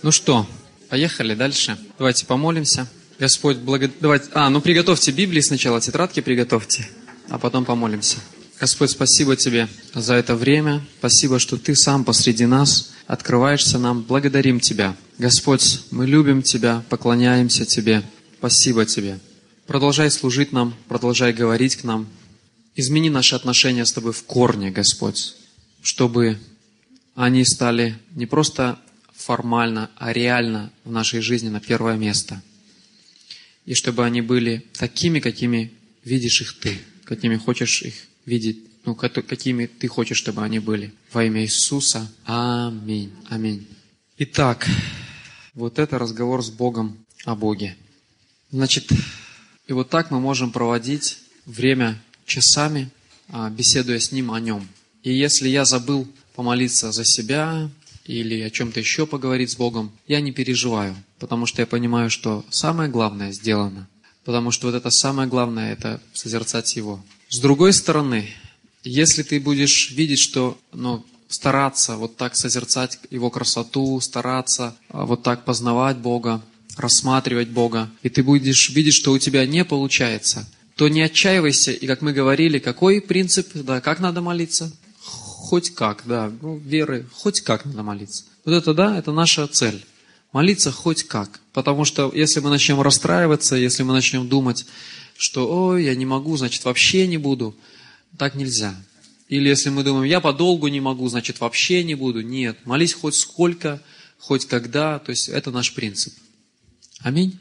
Ну что, поехали дальше. Давайте помолимся. Господь, давайте... приготовьте Библии сначала, тетрадки приготовьте, а потом помолимся. Господь, спасибо Тебе за это время. Спасибо, что Ты сам посреди нас открываешься нам. Благодарим Тебя. Господь, мы любим Тебя, поклоняемся Тебе. Спасибо Тебе. Продолжай служить нам, продолжай говорить к нам. Измени наши отношения с Тобой в корне, Господь, чтобы они стали не просто формально, а реально в нашей жизни на первое место. И чтобы они были такими, какими видишь их Ты, какими хочешь их видеть, какими Ты хочешь, чтобы они были. Во имя Иисуса. Аминь. Аминь. Итак, вот это разговор с Богом о Боге. Значит, и вот так мы можем проводить время часами, беседуя с Ним о Нем. И если я забыл помолиться за себя или о чем-то еще поговорить с Богом, я не переживаю, потому что я понимаю, что самое главное сделано. Потому что вот это самое главное, это созерцать Его. С другой стороны, если ты будешь видеть, что стараться вот так созерцать Его красоту, стараться вот так познавать Бога, рассматривать Бога, и ты будешь видеть, что у тебя не получается, то не отчаивайся. И как мы говорили, какой принцип, как надо молиться? Хоть как, веры, хоть как надо молиться. Вот это наша цель. Молиться хоть как. Потому что если мы начнем расстраиваться, если мы начнем думать, что я не могу, значит вообще не буду, так нельзя. Или если мы думаем, я подолгу не могу, значит вообще не буду. Нет, молись хоть сколько, хоть когда, то есть это наш принцип. Аминь.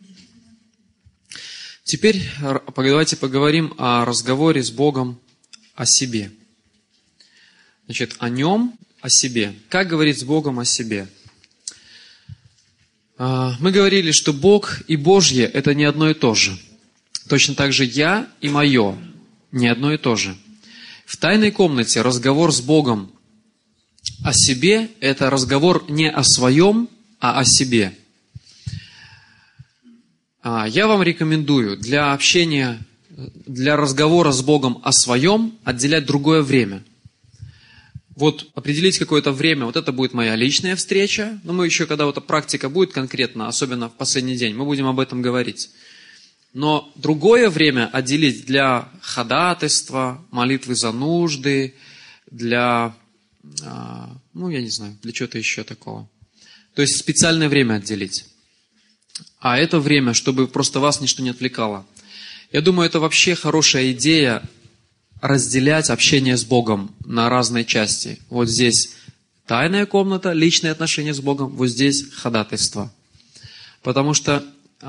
Теперь давайте поговорим о разговоре с Богом о себе. Значит, о Нем, о себе. Как говорить с Богом о себе? Мы говорили, что Бог и Божье – это не одно и то же. Точно так же я и мое – не одно и то же. В тайной комнате разговор с Богом о себе – это разговор не о своем, а о себе. Я вам рекомендую для общения, для разговора с Богом о своем отделять другое время. Вот определить какое-то время, вот это будет моя личная встреча, но мы еще, когда вот практика будет конкретно, особенно в последний день, мы будем об этом говорить. Но другое время отделить для ходатайства, молитвы за нужды, для, для чего-то еще такого. То есть специальное время отделить. А это время, чтобы просто вас ничто не отвлекало. Я думаю, это вообще хорошая идея разделять общение с Богом на разные части. Вот здесь тайная комната, личные отношения с Богом, вот здесь ходатайство. Потому что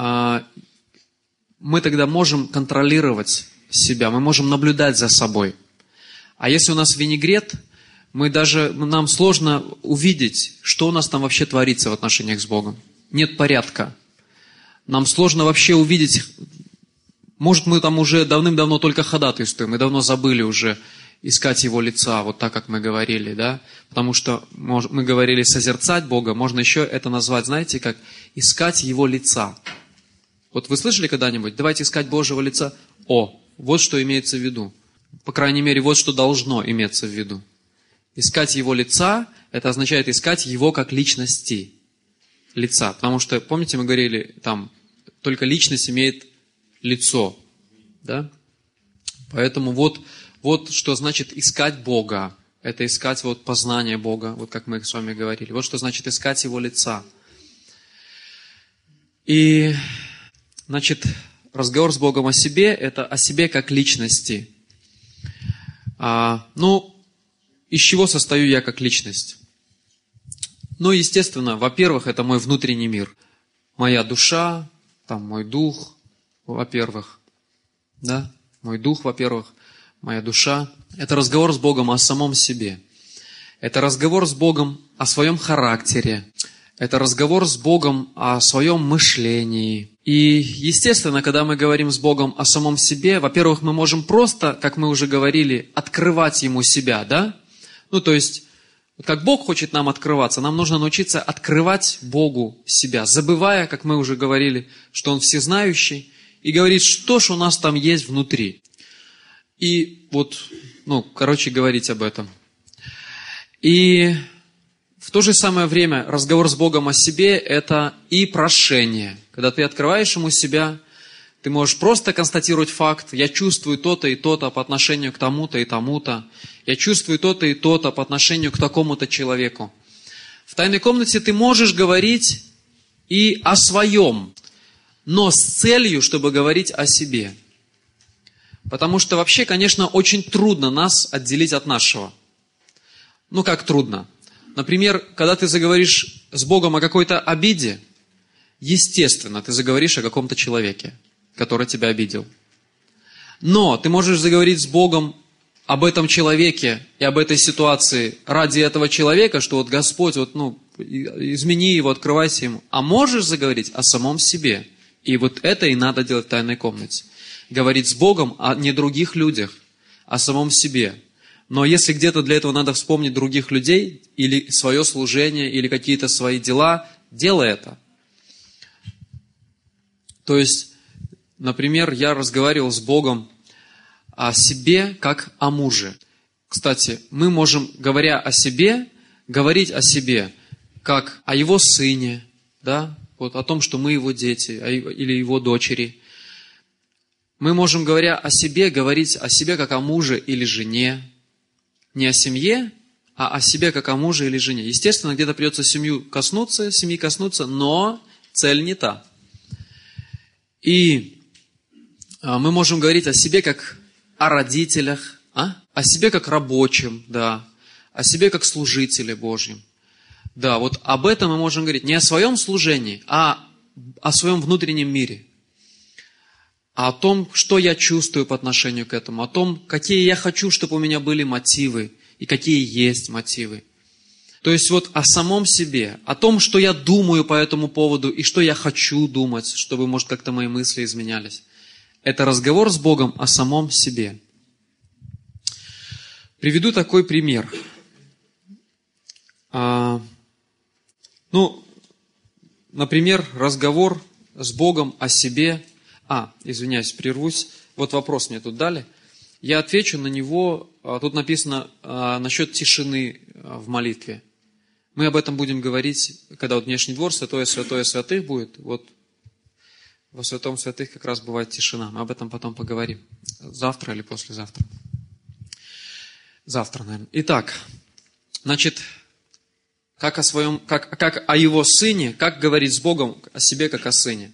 мы тогда можем контролировать себя, мы можем наблюдать за собой. А если у нас винегрет, нам сложно увидеть, что у нас там вообще творится в отношениях с Богом. Нет порядка. Нам сложно вообще увидеть, может, мы там уже давным-давно только ходатайствуем, мы давно забыли уже искать Его лица, вот так, как мы говорили, да? Потому что мы говорили созерцать Бога, можно еще это назвать, знаете, как искать Его лица. Вот вы слышали когда-нибудь, давайте искать Божьего лица? Вот что имеется в виду. По крайней мере, вот что должно иметься в виду. Искать Его лица, это означает искать Его как личности. Лица. Потому что, помните, мы говорили, там, только личность имеет лицо. Да? Поэтому вот что значит искать Бога. Это искать познание Бога, вот как мы с вами говорили. Вот что значит искать Его лица. И, значит, разговор с Богом о себе, это о себе как личности. Из чего состою я как личность? Естественно, во-первых, это мой внутренний мир. Моя душа, мой дух, во-первых. Да? Мой дух, во-первых, моя душа. Это разговор с Богом о самом себе. Это разговор с Богом о своем характере. Это разговор с Богом о своем мышлении. И, естественно, когда мы говорим с Богом о самом себе, во-первых, мы можем просто, как мы уже говорили, открывать Ему себя, да? То есть, как Бог хочет нам открываться, нам нужно научиться открывать Богу себя, забывая, как мы уже говорили, что Он всезнающий, и говорить, что ж у нас там есть внутри. И говорить об этом. И В то же самое время разговор с Богом о себе – это и прошение. Когда ты открываешь Ему себя, ты можешь просто констатировать факт: я чувствую то-то и то-то по отношению к тому-то и тому-то. Я чувствую то-то и то-то по отношению к такому-то человеку. В тайной комнате ты можешь говорить и о своем, но с целью, чтобы говорить о себе. Потому что вообще, конечно, очень трудно нас отделить от нашего. Ну, как трудно? Например, когда ты заговоришь с Богом о какой-то обиде, естественно, ты заговоришь о каком-то человеке, который тебя обидел. Но ты можешь заговорить с Богом об этом человеке и об этой ситуации ради этого человека, что вот Господь, измени его, открывайся ему. А можешь заговорить о самом себе. И вот это и надо делать в тайной комнате. Говорить с Богом о не других людях, о самом себе. Но если где-то для этого надо вспомнить других людей, или свое служение, или какие-то свои дела, делай это. То есть, например, я разговаривал с Богом о себе, как о муже. Кстати, мы можем, говоря о себе, говорить о себе, как о его сыне, да? Вот о том, что мы его дети, или его дочери. Мы можем, говоря о себе, говорить о себе, как о муже или жене. Не о семье, а о себе, как о муже или жене. Естественно, где-то придется семьи коснуться, но цель не та. И мы можем говорить о себе, как о родителях, о себе, как рабочем, да, о себе, как служителе Божьем. Да, вот об этом мы можем говорить не о своем служении, а о своем внутреннем мире. О том, что я чувствую по отношению к этому, о том, какие я хочу, чтобы у меня были мотивы, и какие есть мотивы. То есть вот о самом себе, о том, что я думаю по этому поводу, и что я хочу думать, чтобы, может, как-то мои мысли изменялись. Это разговор с Богом о самом себе. Приведу такой пример. Например, разговор с Богом о себе. Извиняюсь, прервусь. Вот вопрос мне тут дали. Я отвечу на него. Тут написано насчет тишины в молитве. Мы об этом будем говорить, когда вот внешний двор, святое святых будет. Вот во святом святых как раз бывает тишина. Мы об этом потом поговорим. Завтра или послезавтра. Завтра, наверное. Итак, значит, как о его сыне, как говорить с Богом о себе, как о сыне.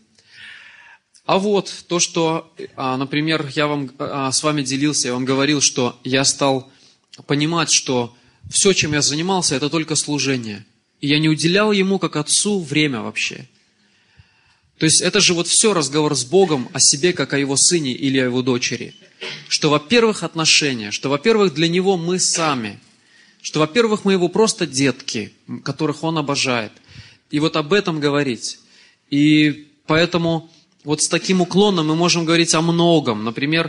А вот то, что, например, я с вами делился, я вам говорил, что я стал понимать, что все, чем я занимался, это только служение. И я не уделял ему, как отцу, время вообще. То есть это же вот все разговор с Богом о себе, как о его сыне или о его дочери. Что, во-первых, отношения, что, во-первых, для него мы сами, что, во-первых, мы его просто детки, которых он обожает. И вот об этом говорить. И поэтому вот с таким уклоном мы можем говорить о многом. Например,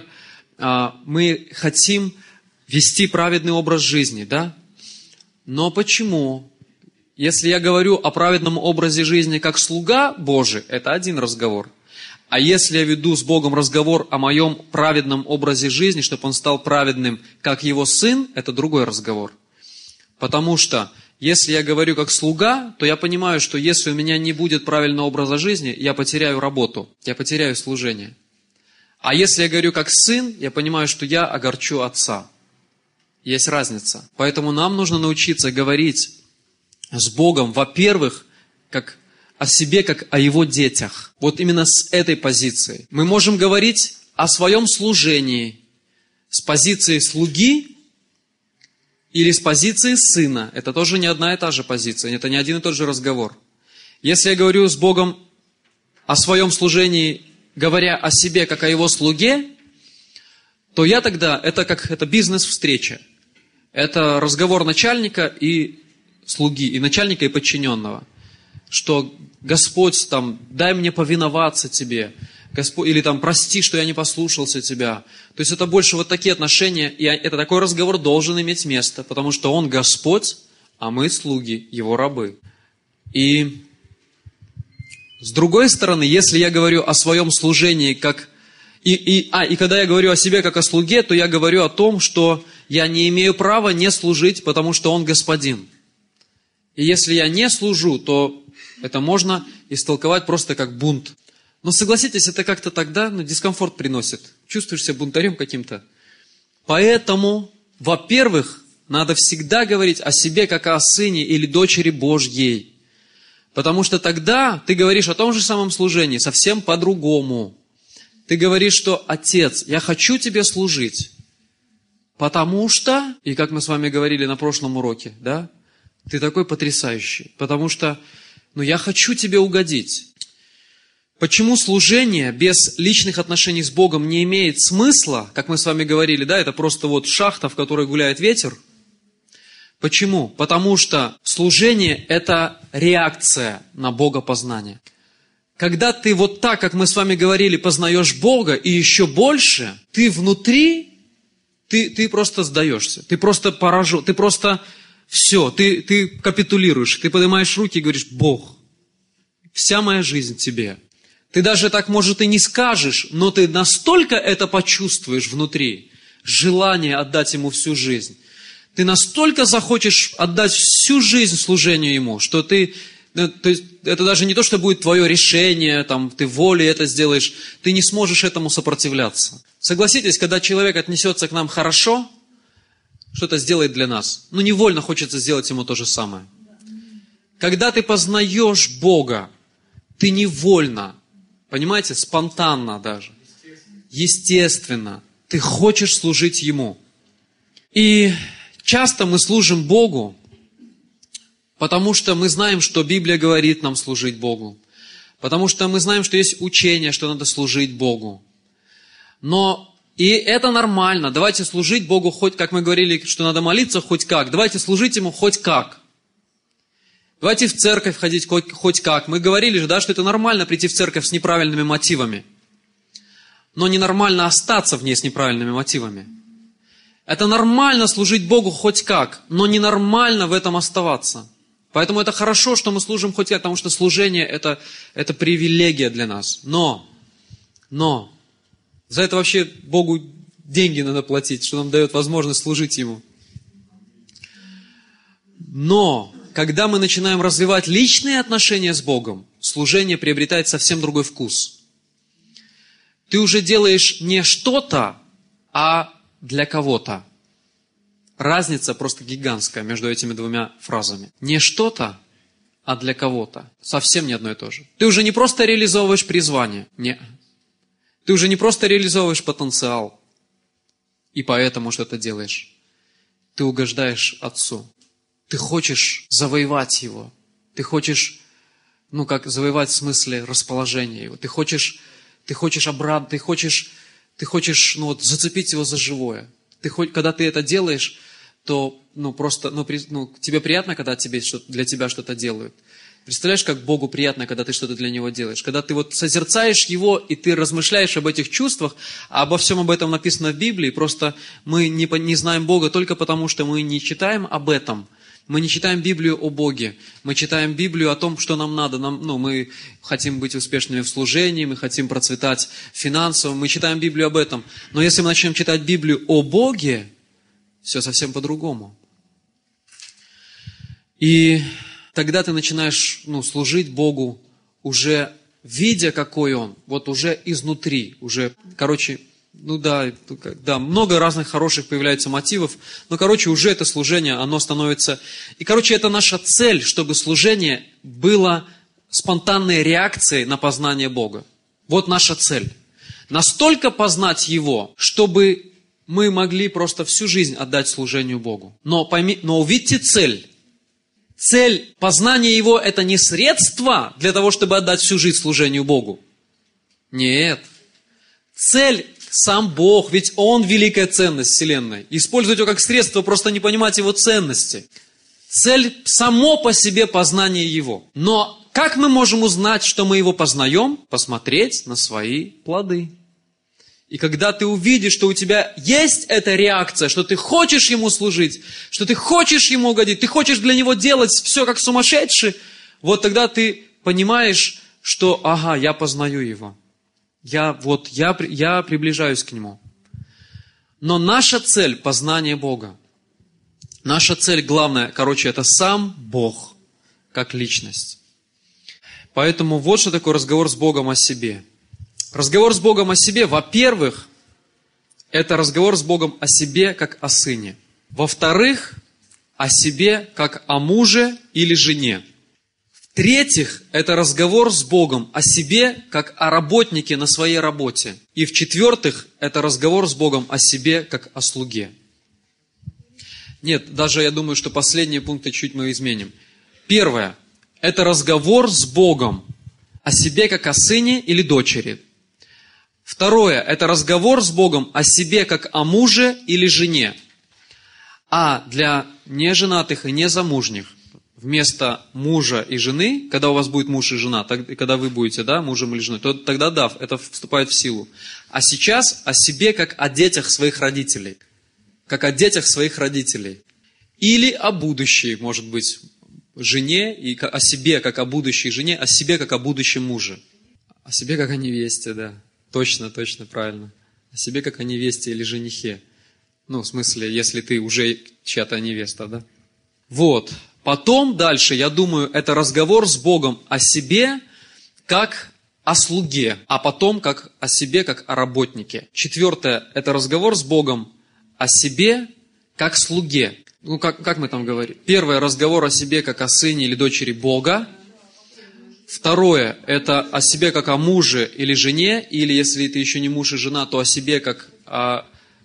мы хотим вести праведный образ жизни, да? Но почему? Если я говорю о праведном образе жизни как слуга Божий, это один разговор. А если я веду с Богом разговор о моем праведном образе жизни, чтобы он стал праведным, как его сын, это другой разговор. Потому что, если я говорю как слуга, то я понимаю, что если у меня не будет правильного образа жизни, я потеряю работу, я потеряю служение. А если я говорю как сын, я понимаю, что я огорчу отца. Есть разница. Поэтому нам нужно научиться говорить с Богом, во-первых, как о себе, как о его детях. Вот именно с этой позиции. Мы можем говорить о своем служении с позиции слуги или с позиции сына. Это тоже не одна и та же позиция, это не один и тот же разговор. Если я говорю с Богом о своем служении, говоря о себе, как о его слуге, то я тогда, это бизнес-встреча. Это разговор начальника и слуги, и начальника, и подчиненного. Что Господь, дай мне повиноваться Тебе. Господь, или прости, что я не послушался Тебя. То есть это больше вот такие отношения, и такой разговор должен иметь место, потому что Он Господь, а мы слуги, Его рабы. И с другой стороны, если я говорю о своем служении как... И когда я говорю о себе как о слуге, то я говорю о том, что я не имею права не служить, потому что Он господин. И если я не служу, то это можно истолковать просто как бунт. Но согласитесь, это как-то тогда дискомфорт приносит. Чувствуешь себя бунтарем каким-то. Поэтому, во-первых, надо всегда говорить о себе как о сыне или дочери Божьей. Потому что тогда ты говоришь о том же самом служении совсем по-другому. Ты говоришь, что «Отец, я хочу тебе служить, потому что...» И как мы с вами говорили на прошлом уроке, да? Ты такой потрясающий, потому что я хочу тебе угодить. Почему служение без личных отношений с Богом не имеет смысла, как мы с вами говорили, да, это просто шахта, в которой гуляет ветер? Почему? Потому что служение – это реакция на богопознание. Когда ты так, как мы с вами говорили, познаешь Бога и еще больше, ты внутри, ты просто сдаешься, ты просто поражен, ты просто все, ты капитулируешь, ты поднимаешь руки и говоришь: Бог, вся моя жизнь тебе. Ты даже так, может, и не скажешь, но ты настолько это почувствуешь внутри, желание отдать Ему всю жизнь. Ты настолько захочешь отдать всю жизнь служению Ему, что то есть, это даже не то, что будет твое решение, ты волей это сделаешь, ты не сможешь этому сопротивляться. Согласитесь, когда человек отнесется к нам хорошо, что-то сделает для нас, невольно хочется сделать ему то же самое. Когда ты познаешь Бога, ты невольно, понимаете, спонтанно даже, естественно, ты хочешь служить Ему. И часто мы служим Богу, потому что мы знаем, что Библия говорит нам служить Богу. Потому что мы знаем, что есть учение, что надо служить Богу. И это нормально. Давайте служить Богу хоть, как мы говорили, что надо молиться хоть как. Давайте служить Ему хоть как. Давайте в церковь ходить хоть как. Мы говорили же, да, что это нормально прийти в церковь с неправильными мотивами. Но ненормально остаться в ней с неправильными мотивами. Это нормально служить Богу хоть как, но ненормально в этом оставаться. Поэтому это хорошо, что мы служим хоть как, потому что служение это привилегия для нас. Но за это вообще Богу деньги надо платить, что нам дает возможность служить Ему. Но когда мы начинаем развивать личные отношения с Богом, служение приобретает совсем другой вкус. Ты уже делаешь не что-то, а для кого-то. Разница просто гигантская между этими двумя фразами. Не что-то, а для кого-то. Совсем не одно и то же. Ты уже не просто реализовываешь призвание. Нет. Ты уже не просто реализовываешь потенциал. И поэтому что-то делаешь. Ты угождаешь Отцу. Ты хочешь завоевать Его. Ты хочешь, как завоевать в смысле расположения Его. Ты хочешь зацепить Его за живое. Когда ты это делаешь, то тебе приятно, когда для тебя что-то делают. Представляешь, как Богу приятно, когда ты что-то для Него делаешь? Когда ты созерцаешь Его, и ты размышляешь об этих чувствах, а обо всем об этом написано в Библии, просто мы не знаем Бога только потому, что мы не читаем об этом. Мы не читаем Библию о Боге. Мы читаем Библию о том, что нам надо. Мы хотим быть успешными в служении, мы хотим процветать финансово. Мы читаем Библию об этом. Но если мы начнем читать Библию о Боге, все совсем по-другому. И тогда ты начинаешь служить Богу, уже видя, какой Он. Уже изнутри. Много разных хороших появляется мотивов, но, уже это служение, оно становится... И, это наша цель, чтобы служение было спонтанной реакцией на познание Бога. Вот наша цель. Настолько познать Его, чтобы мы могли просто всю жизнь отдать служению Богу. Но увидьте цель. Цель познания Его – это не средство для того, чтобы отдать всю жизнь служению Богу. Нет. Цель – сам Бог, ведь Он великая ценность вселенной. Использовать Его как средство, просто не понимать Его ценности. Цель – само по себе познание Его. Но как мы можем узнать, что мы Его познаем? Посмотреть на свои плоды. И когда ты увидишь, что у тебя есть эта реакция, что ты хочешь Ему служить, что ты хочешь Ему угодить, ты хочешь для Него делать все как сумасшедший, тогда ты понимаешь, что, я познаю Его. Я приближаюсь к Нему. Но наша цель – познание Бога. Наша цель главная, это сам Бог. как личность. Поэтому вот что такое разговор с Богом о себе. Разговор с Богом о себе, во-первых, это разговор с Богом о себе как о сыне. Во-вторых, о себе как о муже или жене. В-третьих, это разговор с Богом о себе как о работнике на своей работе. И в-четвертых, это разговор с Богом о себе как о слуге. Нет, даже я думаю, что последние пункты чуть мы изменим. Первое, это разговор с Богом о себе как о сыне или дочери. Второе, это разговор с Богом о себе как о муже или жене. А для неженатых и незамужних, вместо мужа и жены, когда у вас будет муж и жена, когда вы будете, да, мужем или женой, то тогда да, это вступает в силу. А сейчас о себе как о детях своих родителей. Как о детях своих родителей. Или о будущей, может быть, жене, и о себе как о будущей жене, о себе как о будущем муже. О себе как о невесте, да. Точно, правильно. О себе как о невесте или женихе. Ну, в смысле, если ты уже чья-то невеста, да? Вот. Потом дальше, я думаю, это разговор с Богом о себе как о слуге, а потом как о себе как о работнике. Четвертое, это разговор с Богом о себе как слуге. Ну, как мы там говорим? Первое, разговор о себе как о сыне или дочери Бога. Второе, это о себе как о муже или жене, или если ты еще не муж и жена, то о себе как о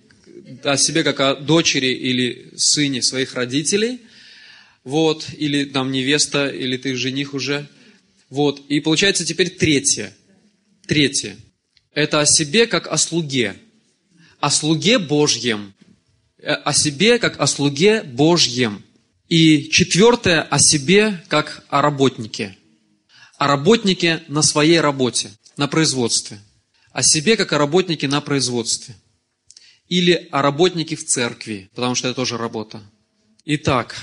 дочери или сыне своих родителей. Вот, или там невеста, или ты жених уже. Вот, и получается теперь третье. Третье. Это о себе как о слуге Божьем. О себе как о слуге Божьем. И четвертое, о себе как о работнике. О работнике на своей работе, на производстве. О себе как о работнике на производстве. Или о работнике в церкви, потому что это тоже работа. Итак,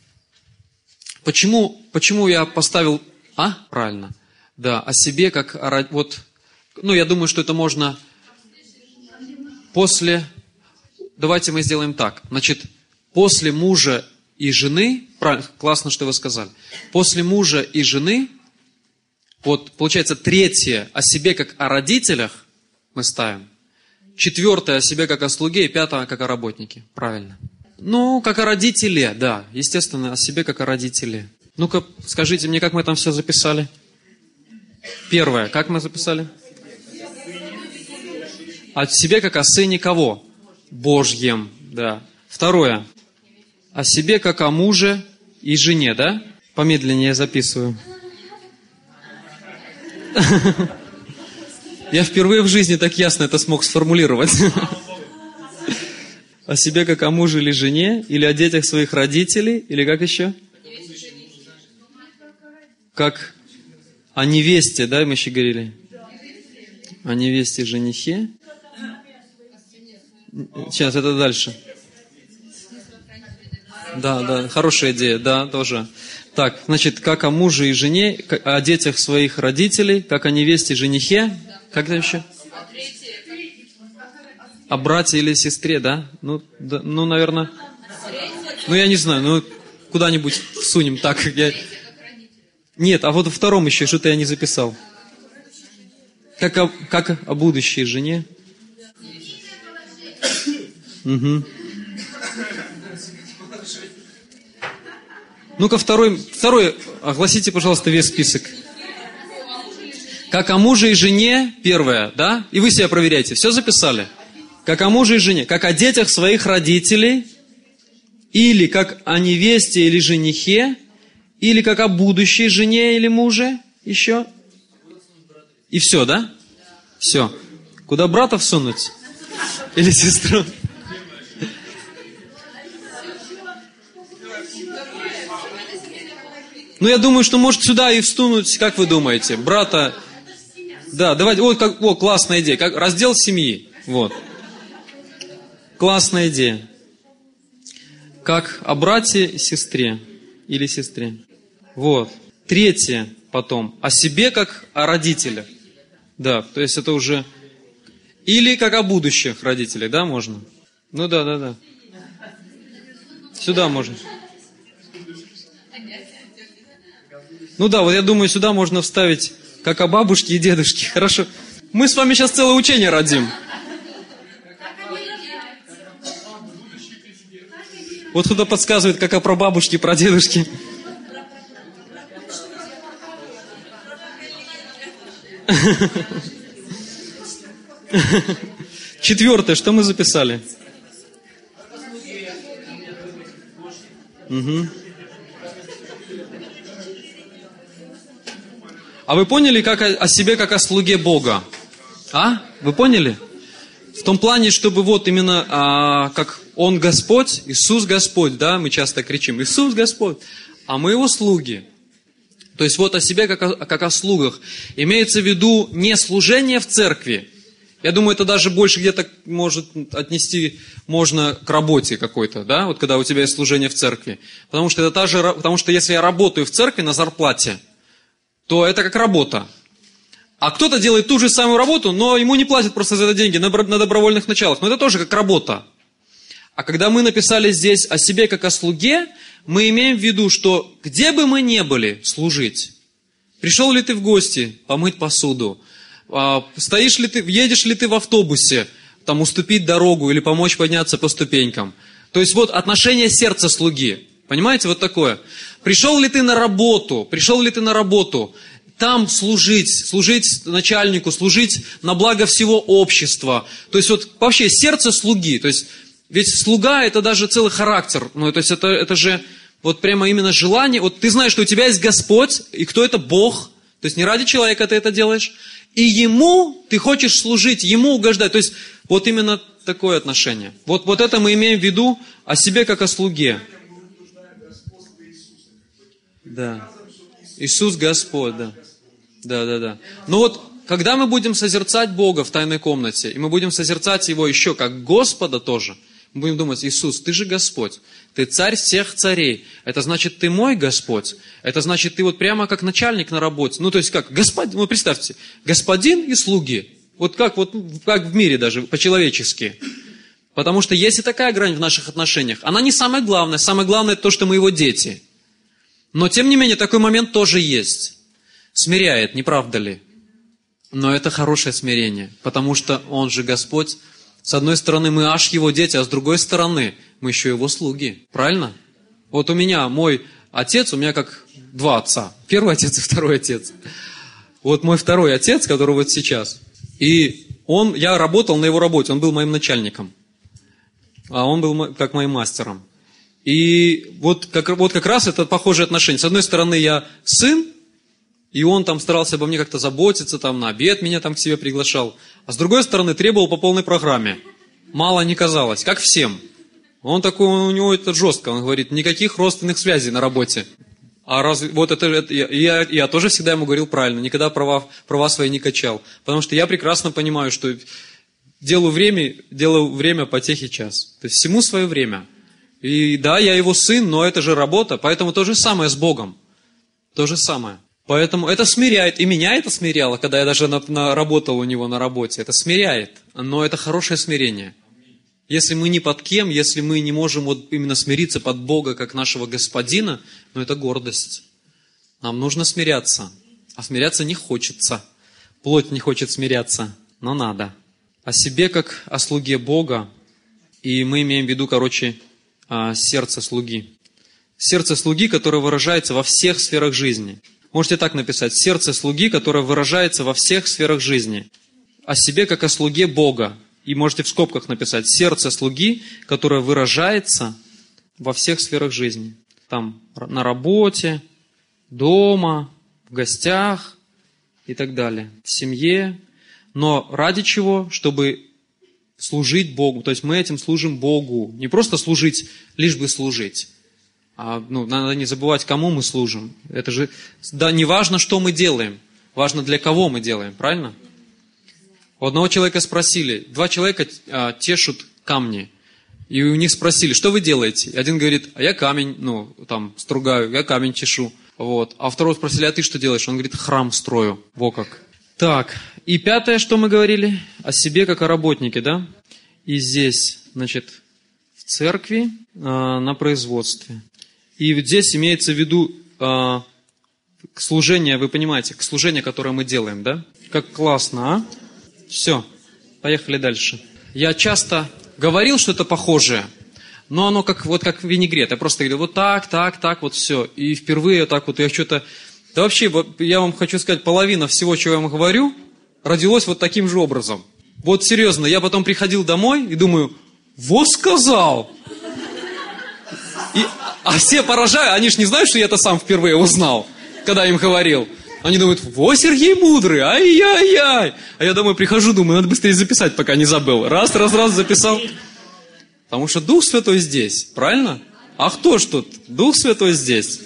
почему я поставил... Правильно. Да, о себе как о... Вот, я думаю, что это можно после... Давайте мы сделаем так. Значит, после мужа и жены... Правильно, классно, что вы сказали. После мужа и жены... Вот, получается, третье о себе как о родителях мы ставим. Четвертое о себе как о слуге, и пятое как о работнике. Правильно. Ну, как о родителе, да. Естественно, о себе как о родителе. Ну-ка, скажите мне, как мы там все записали? Первое, как мы записали? О себе как о сыне кого? Божьем, да. Второе, о себе как о муже и жене, да? Помедленнее записываю. Я впервые в жизни так ясно это смог сформулировать. О себе как о муже или жене, или о детях своих родителей, или как еще? Как о невесте, да, мы еще говорили? О невесте и женихе. Сейчас, это дальше. Да, хорошая идея, да, тоже. Так, значит, как о муже и жене, о детях своих родителей, как о невесте и женихе. Как это еще? О брате или сестре, да? Наверное. Я не знаю, куда-нибудь всунем так. Нет, а вот во втором еще что-то я не записал. Как о будущей жене. Угу. Ну-ка, второй, огласите, пожалуйста, весь список. Как о муже и жене, первое, да? И вы себя проверяйте, все записали? Как о муже и жене, как о детях своих родителей, или как о невесте или женихе, или как о будущей жене или муже, еще. И все, да? Все. Куда брата всунуть? Или сестру? Я думаю, что может сюда и встунуть, как вы думаете, брата. Да, давайте, классная идея, как раздел семьи, вот. Классная идея. Как о брате, сестре или сестре. Вот. Третье потом, о себе как о родителях. Да, то есть это уже... Или как о будущих родителях, да, можно? Да. Сюда можно. Ну да, вот я думаю, сюда можно вставить как о бабушке и дедушке. Хорошо. Мы с вами сейчас целое учение родим. Вот кто-то подсказывает, как о прабабушке, прадедушке. Четвертое, что мы записали? Угу. А вы поняли, как о себе, как о слуге Бога? А? Вы поняли? В том плане, чтобы вот именно как Он Господь, Иисус Господь, да, мы часто кричим, Иисус Господь, а мы Его слуги. То есть вот о себе, как о слугах. Имеется в виду не служение в церкви. Я думаю, это даже больше где-то может отнести можно к работе какой-то, да, вот когда у тебя есть служение в церкви. Потому что если я работаю в церкви на зарплате, то это как работа. А кто-то делает ту же самую работу, но ему не платят просто за это деньги на добровольных началах. Но это тоже как работа. А когда мы написали здесь о себе как о слуге, мы имеем в виду, что где бы мы ни были служить, пришел ли ты в гости помыть посуду, едешь ли ты в автобусе, там на дорогу или помочь подняться по ступенькам. То есть вот отношение сердца слуги. Понимаете, вот такое. Пришел ли ты на работу, там служить начальнику, служить на благо всего общества. То есть вот вообще сердце слуги. То есть ведь слуга это даже целый характер. Ну, то есть это же вот прямо именно желание. Вот ты знаешь, что у тебя есть Господь, и кто это? Бог. То есть не ради человека ты это делаешь. И Ему ты хочешь служить, Ему угождать. То есть вот именно такое отношение. Вот это мы имеем в виду о себе как о слуге. Да. Иисус Господь, да. Да. Но вот, когда мы будем созерцать Бога в тайной комнате, и мы будем созерцать Его еще как Господа тоже, мы будем думать, Иисус, Ты же Господь, Ты царь всех царей, это значит, Ты мой Господь, это значит, Ты вот прямо как начальник на работе, ну то есть как, господин, ну представьте, господин и слуги, вот как в мире даже, по-человечески. Потому что есть и такая грань в наших отношениях, она не самое главное это то, что мы Его дети. Но, тем не менее, такой момент тоже есть. Смиряет, не правда ли? Но это хорошее смирение, потому что Он же Господь. С одной стороны, мы аж Его дети, а с другой стороны, мы еще Его слуги. Правильно? Вот у меня мой отец, у меня как два отца. Первый отец и второй отец. Вот мой второй отец, который вот сейчас. И я работал на его работе, он был моим начальником. А он был как моим мастером. И вот как раз это похожие отношения. С одной стороны, я сын, и он там старался обо мне как-то заботиться, там на обед меня там к себе приглашал. А с другой стороны, требовал по полной программе. Мало не казалось, как всем. Он такой, у него это жестко, он говорит, никаких родственных связей на работе. А разве, вот я тоже всегда ему говорил правильно, никогда права свои не качал. Потому что я прекрасно понимаю, что делаю время потехи час. То есть всему свое время. И да, я его сын, но это же работа, поэтому то же самое с Богом. То же самое. Поэтому это смиряет, и меня это смиряло, когда я даже работал у него на работе. Это смиряет, но это хорошее смирение. Если мы ни под кем, если мы не можем вот именно смириться под Бога, как нашего Господина, но это гордость. Нам нужно смиряться, а смиряться не хочется. Плоть не хочет смиряться, но надо. О себе, как о слуге Бога, и мы имеем в виду, сердце слуги. Сердце слуги, которое выражается во всех сферах жизни. Можете так написать. Сердце слуги, которое выражается во всех сферах жизни. О себе, как о слуге Бога. И можете в скобках написать. Сердце слуги, которое выражается во всех сферах жизни. Там на работе, дома, в гостях и так далее. В семье. Но ради чего? Чтобы служить Богу. То есть мы этим служим Богу. Не просто служить, лишь бы служить. Надо не забывать, кому мы служим. Это же, да, не важно, что мы делаем. Важно, для кого мы делаем. Правильно? У одного человека спросили. 2 человека тешут камни. И у них спросили, что вы делаете? И один говорит, а я камень, стругаю, я камень тешу. Вот. А второго спросили, а ты что делаешь? Он говорит, храм строю. Во как. Так, и 5, что мы говорили? О себе, как о работнике, да? И здесь, в церкви, на производстве. И вот здесь имеется в виду к служению, вы понимаете, к служению, которое мы делаем, да? Как классно, а? Все, поехали дальше. Я часто говорил что-то похожее, но оно как винегрет. Я просто говорил, вот так, вот все. И впервые так вот я что-то... Да вообще, я вам хочу сказать, половина всего, чего я вам говорю, родилось вот таким же образом. Вот серьезно, я потом приходил домой и думаю, вот сказал! А все поражают, они ж не знают, что я это сам впервые узнал, когда им говорил. Они думают, во, Сергей мудрый, ай-яй-яй. А я домой прихожу, думаю, надо быстрее записать, пока не забыл. Раз, записал. Потому что Дух Святой здесь, правильно? А кто ж тут? Дух Святой здесь.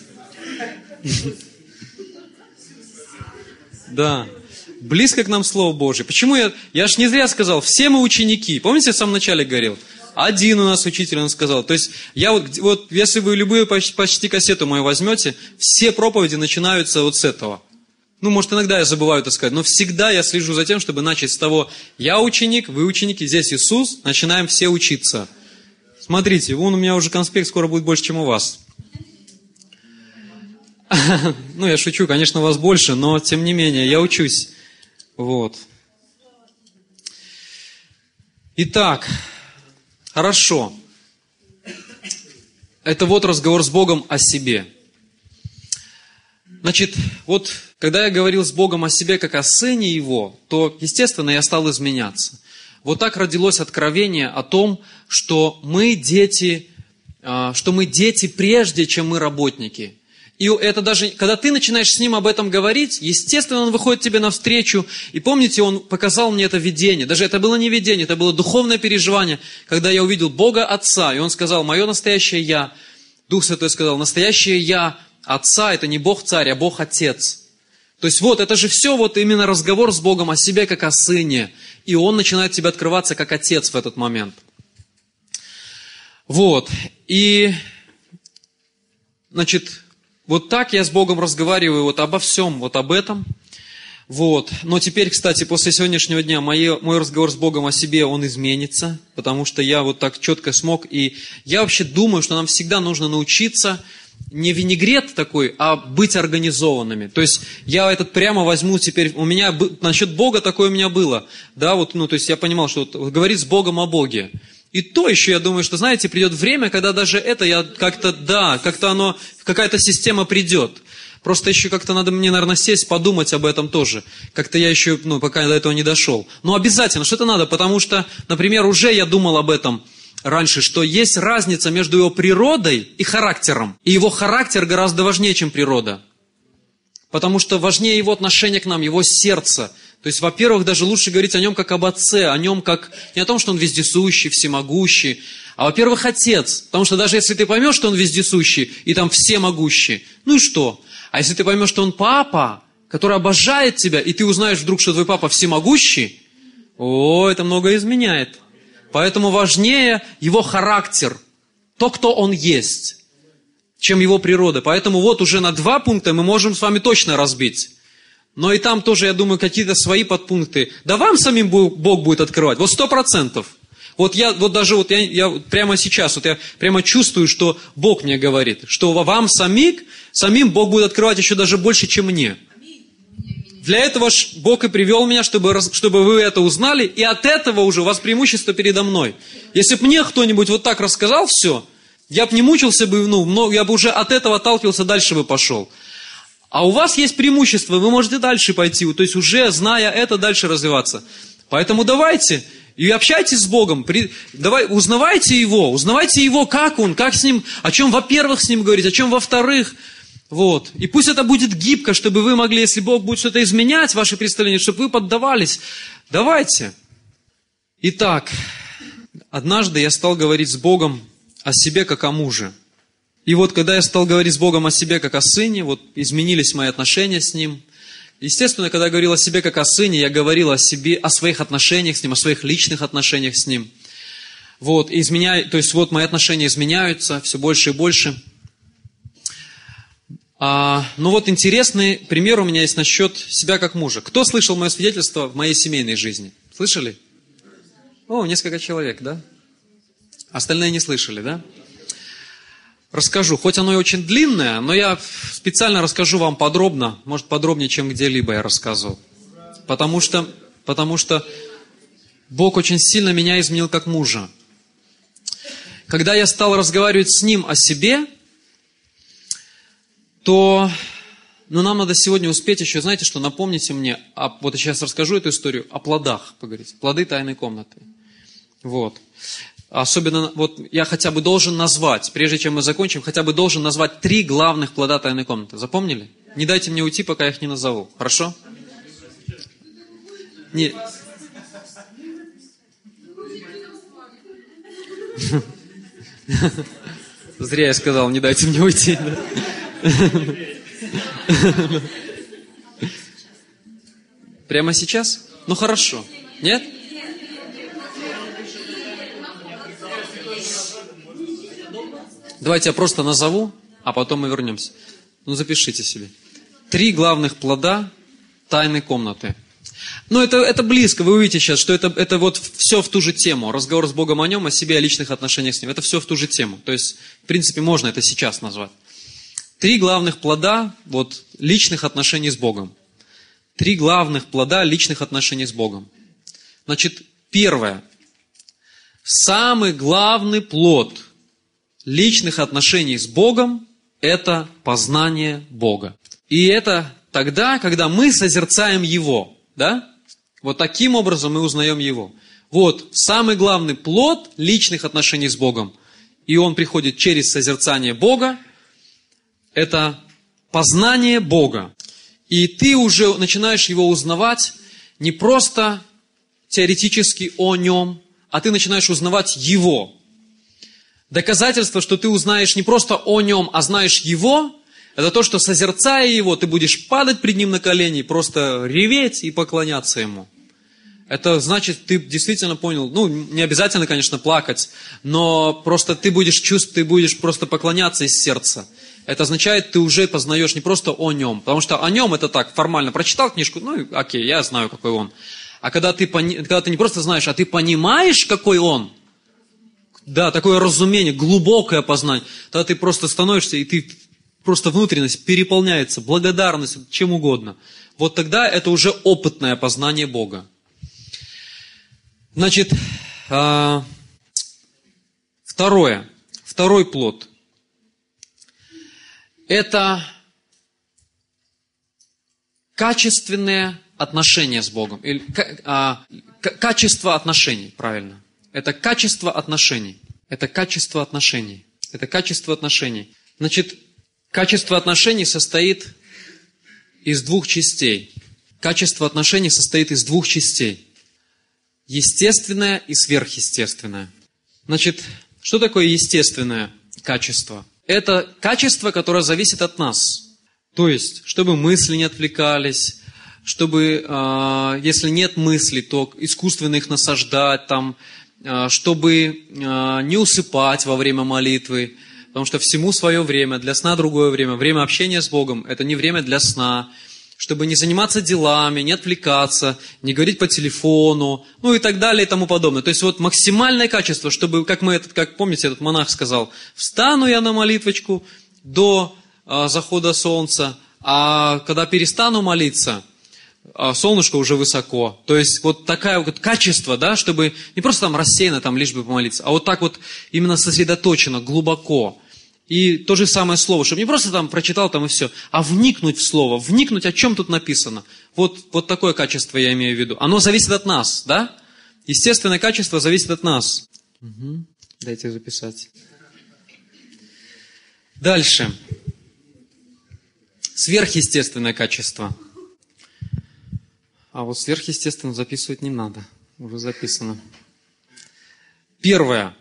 Да. Близко к нам Слово Божие. Почему я ж не зря сказал, все мы ученики. Помните, я в самом начале говорил? Один у нас учитель, он сказал. То есть, я вот если вы любую почти кассету мою возьмете, все проповеди начинаются вот с этого. Ну, может, иногда я забываю это сказать, но всегда я слежу за тем, чтобы начать с того, я ученик, вы ученики, здесь Иисус, начинаем все учиться. Смотрите, вон у меня уже конспект скоро будет больше, чем у вас. Ну, я шучу, конечно, у вас больше, но тем не менее, я учусь. Вот. Итак, хорошо. Это вот разговор с Богом о себе. Значит, вот когда я говорил с Богом о себе как о сыне Его, то, естественно, я стал изменяться. Вот так родилось откровение о том, что мы дети прежде, чем мы работники. И это даже, когда ты начинаешь с Ним об этом говорить, естественно, Он выходит тебе навстречу. И помните, Он показал мне это видение. Даже это было не видение, это было духовное переживание, когда я увидел Бога Отца. И Он сказал, мое настоящее Я. Дух Святой сказал, настоящее Я Отца, это не Бог Царь, а Бог Отец. То есть вот, это же все вот именно разговор с Богом о себе, как о сыне. И Он начинает тебе открываться как Отец в этот момент. Вот. И, значит, вот так я с Богом разговариваю вот обо всем, вот об этом. Вот. Но теперь, кстати, после сегодняшнего дня мой разговор с Богом о себе, он изменится, потому что я вот так четко смог. И я вообще думаю, что нам всегда нужно научиться не винегрет такой, а быть организованными. То есть я этот прямо возьму теперь, у меня насчет Бога такое у меня было. Да, вот, то есть я понимал, что вот, говорить с Богом о Боге. И то еще, я думаю, что, знаете, придет время, когда даже это я как-то оно, какая-то система придет. Просто еще как-то надо мне, наверное, сесть, подумать об этом тоже. Как-то я еще, пока до этого не дошел. Но обязательно, что-то надо, потому что, например, уже я думал об этом раньше, что есть разница между его природой и характером. И его характер гораздо важнее, чем природа. Потому что важнее его отношение к нам, его сердце. То есть, во-первых, даже лучше говорить о нем как об отце, о нем как не о том, что он вездесущий, всемогущий, а, во-первых, отец. Потому что даже если ты поймешь, что он вездесущий и там всемогущий, ну и что? А если ты поймешь, что он папа, который обожает тебя, и ты узнаешь вдруг, что твой папа всемогущий, это многое изменяет. Поэтому важнее его характер, то, кто он есть, чем его природа. Поэтому вот уже на 2 пункта мы можем с вами точно разбить. Но и там тоже, я думаю, какие-то свои подпункты. Да вам самим Бог будет открывать. Вот 100%. Я прямо сейчас, я прямо чувствую, что Бог мне говорит, что вам самим Бог будет открывать еще даже больше, чем мне. Для этого ж Бог и привел меня, чтобы вы это узнали, и от этого уже у вас преимущество передо мной. Если бы мне кто-нибудь вот так рассказал все, я бы не мучился бы, я бы уже от этого отталкивался, дальше бы пошел. А у вас есть преимущество, вы можете дальше пойти, то есть уже зная это, дальше развиваться. Поэтому давайте и общайтесь с Богом, узнавайте Его, как Он, как с Ним, о чем, во-первых, с Ним говорить, о чем, во-вторых. Вот. И пусть это будет гибко, чтобы вы могли, если Бог будет что-то изменять, ваши представления, чтобы вы поддавались. Давайте. Итак, однажды я стал говорить с Богом о себе, как о муже. И вот, когда я стал говорить с Богом о себе, как о сыне, вот изменились мои отношения с Ним. Естественно, когда я говорил о себе, как о сыне, я говорил о себе, о своих отношениях с Ним, о своих личных отношениях с Ним. Вот, то есть вот мои отношения изменяются все больше и больше. Вот интересный пример у меня есть насчет себя как мужа. Кто слышал мое свидетельство в моей семейной жизни? Слышали? Несколько человек, да? Остальные не слышали, да? расскажу. Хоть оно и очень длинное, но я специально расскажу вам подробно, может подробнее, чем где-либо я рассказывал. Потому что Бог очень сильно меня изменил как мужа. Когда я стал разговаривать с Ним о себе, то нам надо сегодня успеть еще, знаете что, напомните мне, вот я сейчас расскажу эту историю, о плодах поговорить. Плоды тайной комнаты. Вот. Особенно, вот я хотя бы должен назвать, прежде чем мы закончим, хотя бы должен назвать 3 главных плода тайной комнаты. Запомнили? Не дайте мне уйти, пока я их не назову. Хорошо? Не. Зря я сказал, не дайте мне уйти. Прямо сейчас? Ну хорошо. Нет? Давайте я просто назову, а потом мы вернемся. Запишите себе. 3 главных плода тайной комнаты. Это близко, вы увидите сейчас, что это вот все в ту же тему. Разговор с Богом о Нем, о себе, о личных отношениях с Ним. Это все в ту же тему. То есть, в принципе, можно это сейчас назвать. 3 главных плода личных отношений с Богом. 3 главных плода личных отношений с Богом. Значит, первое. Самый главный плод личных отношений с Богом – это познание Бога. И это тогда, когда мы созерцаем Его. Да? Вот таким образом мы узнаем Его. Вот самый главный плод личных отношений с Богом. И он приходит через созерцание Бога. Это познание Бога. И ты уже начинаешь Его узнавать не просто теоретически о Нем, а ты начинаешь узнавать Его. Доказательство, что ты узнаешь не просто о Нем, а знаешь Его, это то, что, созерцая Его, ты будешь падать пред Ним на колени, просто реветь и поклоняться Ему. Это значит, ты действительно понял, не обязательно, конечно, плакать, но просто ты будешь чувствовать, ты будешь просто поклоняться из сердца. Это означает, ты уже познаешь не просто о Нем, потому что о Нем это так, формально прочитал книжку, окей, я знаю, какой Он. А когда ты не просто знаешь, а ты понимаешь, какой Он, да, такое разумение, глубокое познание, тогда ты просто становишься, и ты просто внутренность переполняется, благодарность, чем угодно. Вот тогда это уже опытное познание Бога. Значит, второй плод. Это качественные отношения с Богом. Или, качество отношений, правильно. Это качество отношений. Это качество отношений. Это качество отношений. Значит, качество отношений состоит из 2 частей. Качество отношений состоит из 2 частей. Естественное и сверхъестественное. Значит, что такое естественное качество? Это качество, которое зависит от нас. То есть, чтобы мысли не отвлекались, чтобы, если нет мыслей, то искусственно их насаждать, чтобы не усыпать во время молитвы, потому что всему свое время, для сна другое время. Время общения с Богом – это не время для сна. Чтобы не заниматься делами, не отвлекаться, не говорить по телефону, и так далее и тому подобное. То есть максимальное качество, чтобы, как помните, этот монах сказал, встану я на молитвочку до захода солнца, а когда перестану молиться, солнышко уже высоко. То есть такое качество, да, чтобы не просто рассеянно лишь бы помолиться, а так именно сосредоточено, глубоко. И то же самое слово, чтобы не просто прочитал и все, а вникнуть в слово, вникнуть, о чем тут написано. Вот такое качество я имею в виду. Оно зависит от нас, да? Естественное качество зависит от нас. Угу. Дайте записать. Дальше. Сверхъестественное качество. А сверхъестественно записывать не надо. Уже записано. Первое.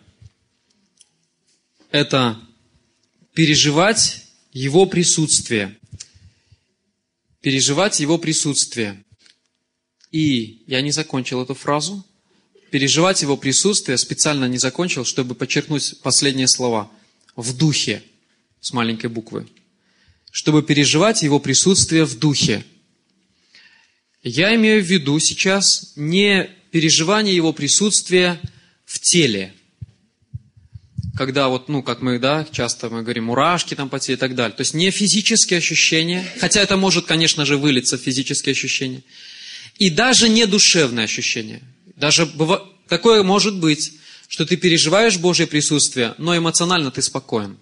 Это переживать Его присутствие. Переживать Его присутствие. И я не закончил эту фразу. Переживать Его присутствие специально не закончил, чтобы подчеркнуть последние слова. В духе, с маленькой буквы. Чтобы переживать Его присутствие в духе. Я имею в виду сейчас не переживание Его присутствия в теле. когда вот, ну, как мы, да, часто мы говорим, мурашки там по телу и так далее. То есть не физические ощущения, хотя это может, конечно же, вылиться в физические ощущения. И даже не душевные ощущения. Даже такое может быть, что ты переживаешь Божье присутствие, но эмоционально ты спокоен.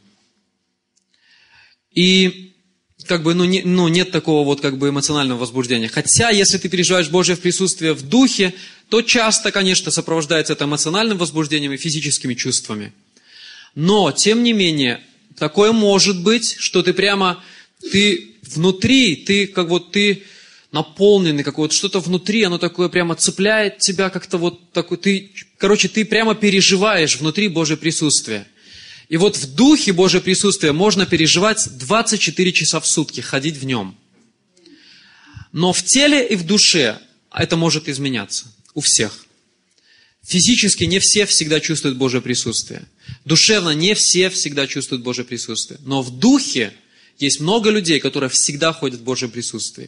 И как бы, нет такого вот как бы эмоционального возбуждения. Хотя, если ты переживаешь Божье присутствие в духе, то часто, конечно, сопровождается это эмоциональным возбуждением и физическими чувствами. Но, тем не менее, такое может быть, что ты внутри, ты наполненный, как вот что-то внутри, оно такое прямо цепляет тебя как-то вот такой, ты прямо переживаешь внутри Божье присутствие. И вот в духе Божье присутствие можно переживать 24 часа в сутки, ходить в нем. Но в теле и в душе это может изменяться у всех. Физически не все всегда чувствуют Божье присутствие. Душевно не все всегда чувствуют Божье присутствие. Но в духе есть много людей, которые всегда ходят в Божьем присутствии.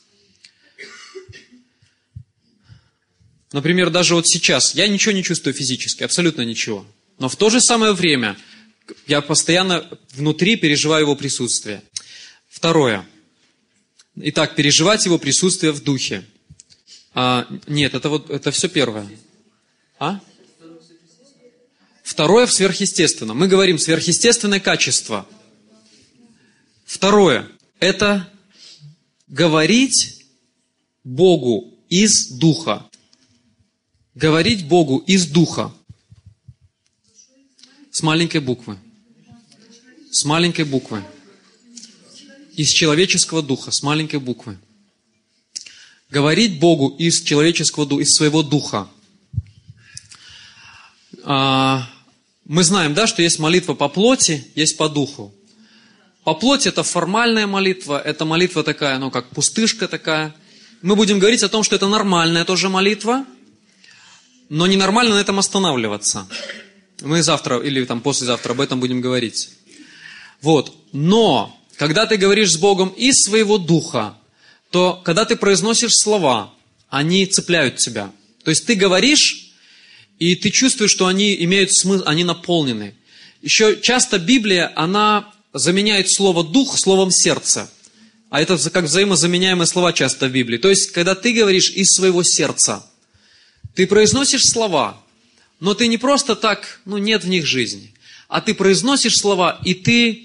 Например, даже вот сейчас я ничего не чувствую физически, абсолютно ничего. Но в то же самое время я постоянно внутри переживаю Его присутствие. Второе. Итак, переживать Его присутствие в духе. Нет, это все первое. Второе в сверхъестественном. Мы говорим сверхъестественное качество. Второе. Это говорить Богу из духа. Говорить Богу из духа. С маленькой буквы. С маленькой буквы. Из человеческого духа. С маленькой буквы. Говорить Богу из человеческого духа, из своего духа. Мы знаем, да, что есть молитва по плоти, есть по духу. По плоти это формальная молитва, это молитва такая, как пустышка такая. Мы будем говорить о том, что это нормальная тоже молитва, но ненормально на этом останавливаться. Мы завтра или послезавтра об этом будем говорить. Вот. Но, когда ты говоришь с Богом из своего духа, то, когда ты произносишь слова, они цепляют тебя. То есть ты говоришь, и ты чувствуешь, что они имеют смысл, они наполнены. Еще часто Библия, она заменяет слово «дух» словом «сердце». А это как взаимозаменяемые слова часто в Библии. То есть, когда ты говоришь из своего сердца, ты произносишь слова, но ты не просто так, нет в них жизни. А ты произносишь слова, и ты,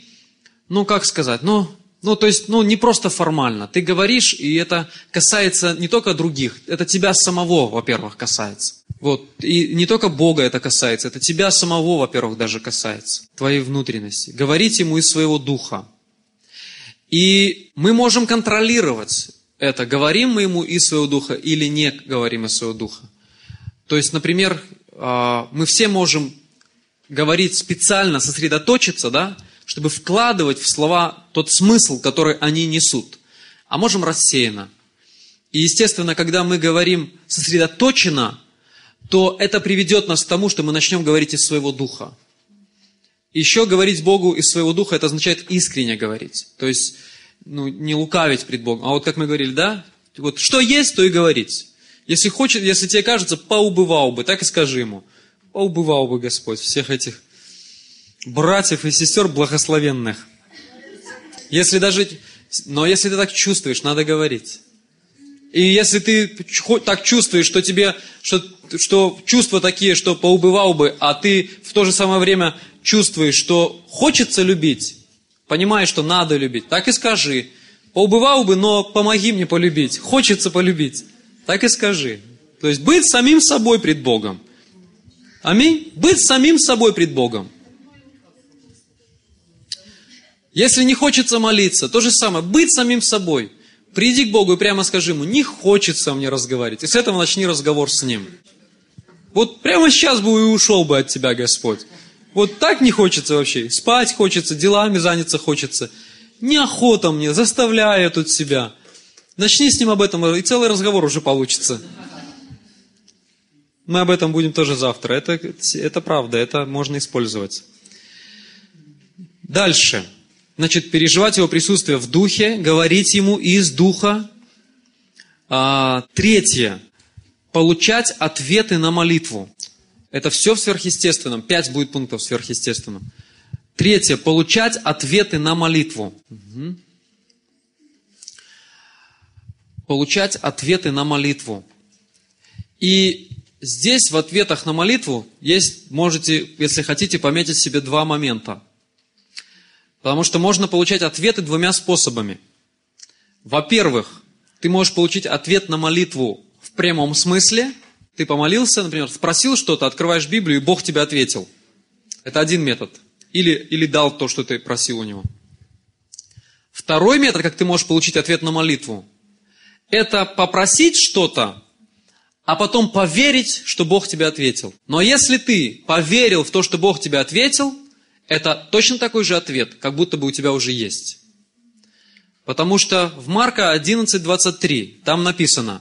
не просто формально. Ты говоришь, и это касается не только других, это тебя самого, во-первых, касается. Вот. И не только Бога это касается, это тебя самого, во-первых, даже касается. Твоей внутренности. Говорить Ему из своего духа. И мы можем контролировать это. Говорим мы Ему из своего духа или не говорим из своего духа. То есть, например, мы все можем говорить специально, сосредоточиться, да, чтобы вкладывать в слова тот смысл, который они несут. А можем рассеянно. И, естественно, когда мы говорим сосредоточенно, то это приведет нас к тому, что мы начнем говорить из своего духа. Еще говорить Богу из своего духа, это означает искренне говорить. То есть, не лукавить пред Богом. А вот как мы говорили, да? Вот что есть, то и говорить. Если тебе кажется, поубывал бы, так и скажи Ему. Поубывал бы Господь всех этих братьев и сестер благословенных. Но если ты так чувствуешь, надо говорить. И если ты так чувствуешь, что чувства такие, что поубывал бы, а ты в то же самое время чувствуешь, что хочется любить, понимаешь, что надо любить, так и скажи. Поубывал бы, но помоги мне полюбить. Хочется полюбить. Так и скажи. То есть быть самим собой пред Богом. Аминь. Быть самим собой пред Богом. Если не хочется молиться, то же самое. Быть самим собой. Приди к Богу и прямо скажи Ему, не хочется мне разговаривать. И с этого начни разговор с Ним. Вот прямо сейчас бы и ушел бы от Тебя, Господь. Вот так не хочется вообще. Спать хочется, делами заняться хочется. Неохота мне, заставляю тут себя. Начни с Ним об этом, и целый разговор уже получится. Мы об этом будем тоже завтра. Это правда, это можно использовать. Дальше. Значит, переживать Его присутствие в духе, говорить Ему из духа. Третье. Получать ответы на молитву. Это все в сверхъестественном. 5 будет пунктов в сверхъестественном. 3. Получать ответы на молитву. Получать ответы на молитву. И здесь в ответах на молитву можете, если хотите, пометить себе 2 момента. Потому что можно получать ответы 2 способами. Во-первых, ты можешь получить ответ на молитву в прямом смысле. Ты помолился, например, спросил что-то, открываешь Библию, и Бог тебе ответил. Это один метод. Или дал то, что ты просил у Него. Второй метод, как ты можешь получить ответ на молитву, это попросить что-то, а потом поверить, что Бог тебе ответил. Но если ты поверил в то, что Бог тебе ответил, это точно такой же ответ, как будто бы у тебя уже есть. Потому что в Марка 11:23 там написано,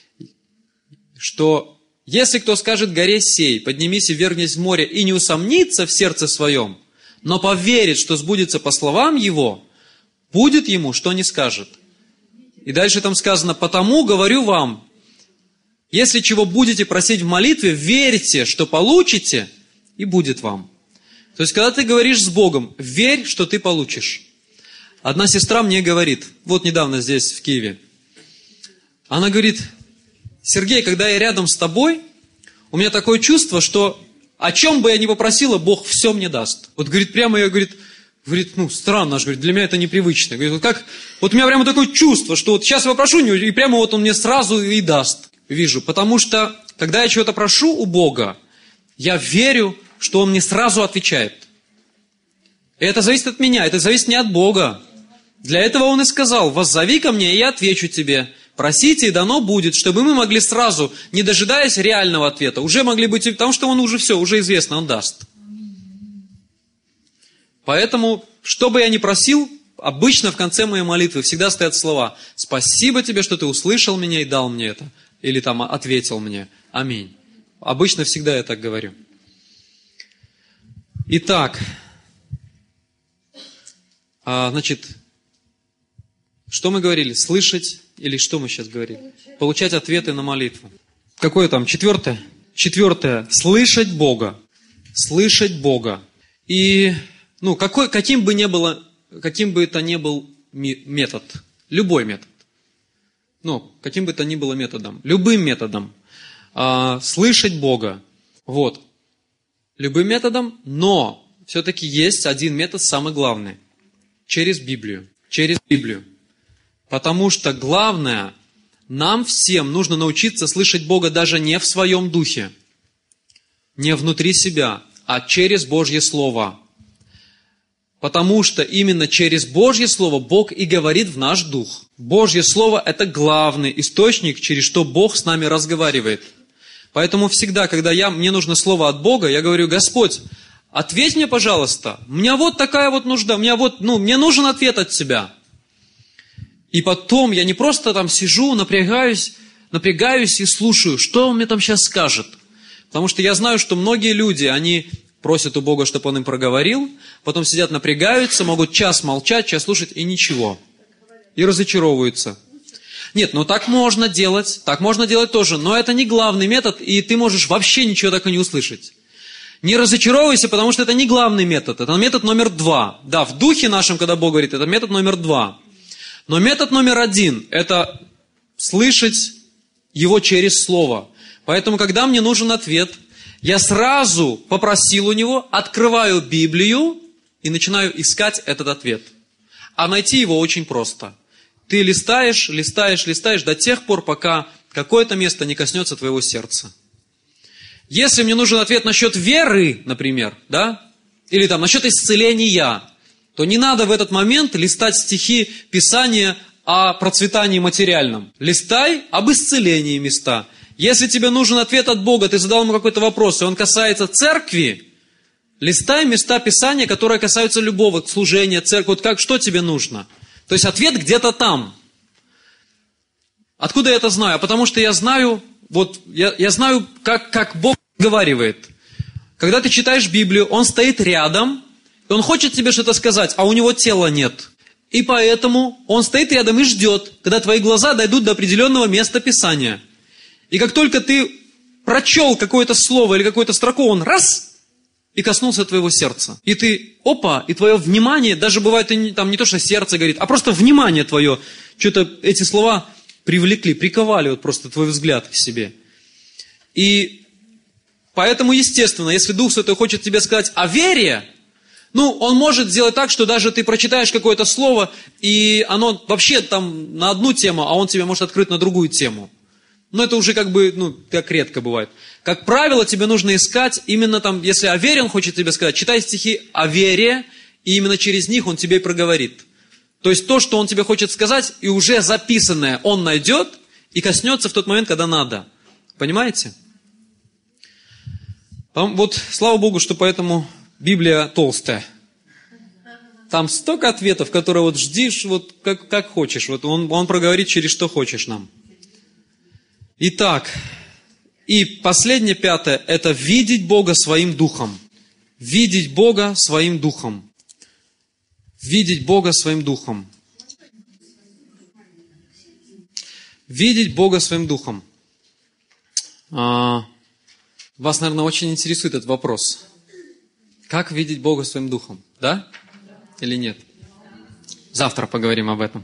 что если кто скажет горе сей, поднимись и вергнись в море, и не усомнится в сердце своем, но поверит, что сбудется по словам его, будет ему, что не скажет. И дальше там сказано, потому говорю вам, если чего будете просить в молитве, верьте, что получите, и будет вам. То есть, когда ты говоришь с Богом, верь, что ты получишь. Одна сестра мне говорит, вот недавно здесь, в Киеве, она говорит, Сергей, когда я рядом с тобой, у меня такое чувство, что о чем бы я ни попросила, Бог все мне даст. Вот, говорит, прямо я, говорит, странно, аж, говорит, для меня это непривычно. Говорит, вот у меня прямо такое чувство, что вот сейчас я попрошу у него, и прямо вот он мне сразу и даст. Вижу, потому что, когда я чего-то прошу у Бога, я верю, что Он мне сразу отвечает. И это зависит от меня, это зависит не от Бога. Для этого Он и сказал, воззови ко мне, и я отвечу тебе. Просите, и дано будет, чтобы мы могли сразу, не дожидаясь реального ответа, уже могли быть, потому что Он уже все, уже известно, Он даст. Поэтому, что бы я ни просил, обычно в конце моей молитвы всегда стоят слова «Спасибо тебе, что ты услышал меня и дал мне это». Или там ответил мне «Аминь». Обычно всегда я так говорю. Итак, значит, что мы говорили? Слышать или что мы сейчас говорили? Получать ответы на молитву. Какое там? 4? 4. Слышать Бога. Слышать Бога. И, каким бы это ни был метод, любой метод, каким бы то ни было методом, любым методом, слышать Бога, любым методом, но все-таки есть один метод, самый главный, через Библию, потому что главное, нам всем нужно научиться слышать Бога даже не в своем духе, не внутри себя, а через Божье Слово. Потому что именно через Божье Слово Бог и говорит в наш дух. Божье Слово – это главный источник, через что Бог с нами разговаривает. Поэтому всегда, когда мне нужно слово от Бога, я говорю, Господь, ответь мне, пожалуйста, у меня вот такая вот нужда, мне нужен ответ от Тебя. И потом я не просто там сижу, напрягаюсь и слушаю, что Он мне там сейчас скажет. Потому что я знаю, что многие люди, они просят у Бога, чтобы Он им проговорил, потом сидят, напрягаются, могут час молчать, час слушать, и ничего. И разочаровываются. Нет, так можно делать тоже, но это не главный метод, и ты можешь вообще ничего так и не услышать. Не разочаровывайся, потому что это не главный метод, это метод номер 2. Да, в духе нашем, когда Бог говорит, это метод номер 2. Но метод номер 1 – это слышать Его через Слово. Поэтому, когда мне нужен ответ, я сразу попросил у Него, открываю Библию и начинаю искать этот ответ. А найти его очень просто. Ты листаешь до тех пор, пока какое-то место не коснется твоего сердца. Если мне нужен ответ насчет веры, например, или насчет исцеления, то не надо в этот момент листать стихи Писания о процветании материальном. Листай об исцелении места. Если тебе нужен ответ от Бога, ты задал ему какой-то вопрос, и он касается церкви, листай места Писания, которые касаются любого служения, церкви. Что тебе нужно? То есть ответ где-то там. Откуда я это знаю? Потому что я знаю, как Бог разговаривает. Когда ты читаешь Библию, Он стоит рядом, и Он хочет тебе что-то сказать, а у Него тела нет. И поэтому Он стоит рядом и ждет, когда твои глаза дойдут до определенного места Писания. И как только ты прочел какое-то слово или какую-то строку, он раз и коснулся твоего сердца. И ты, опа, и твое внимание, даже бывает, там не то, что сердце говорит, а просто внимание твое, что-то эти слова привлекли, приковали вот просто твой взгляд к себе. И поэтому, естественно, если Дух Святой хочет тебе сказать о вере, он может сделать так, что даже ты прочитаешь какое-то слово, и оно вообще там на одну тему, а он тебе может открыть на другую тему. Но это уже как редко бывает. Как правило, тебе нужно искать именно там, если о вере он хочет тебе сказать, читай стихи о вере, и именно через них он тебе и проговорит. То есть то, что он тебе хочет сказать, и уже записанное он найдет и коснется в тот момент, когда надо. Понимаете? Вот, слава Богу, что поэтому Библия толстая. Там столько ответов, которые вот ждишь, вот как хочешь. Вот он проговорит через что хочешь нам. Итак, и последнее, пятое, это видеть Бога своим духом. Видеть Бога своим духом. Видеть Бога своим духом. Видеть Бога своим духом. Вас, наверное, очень интересует этот вопрос. Как видеть Бога своим духом? Да? Или нет? Завтра поговорим об этом.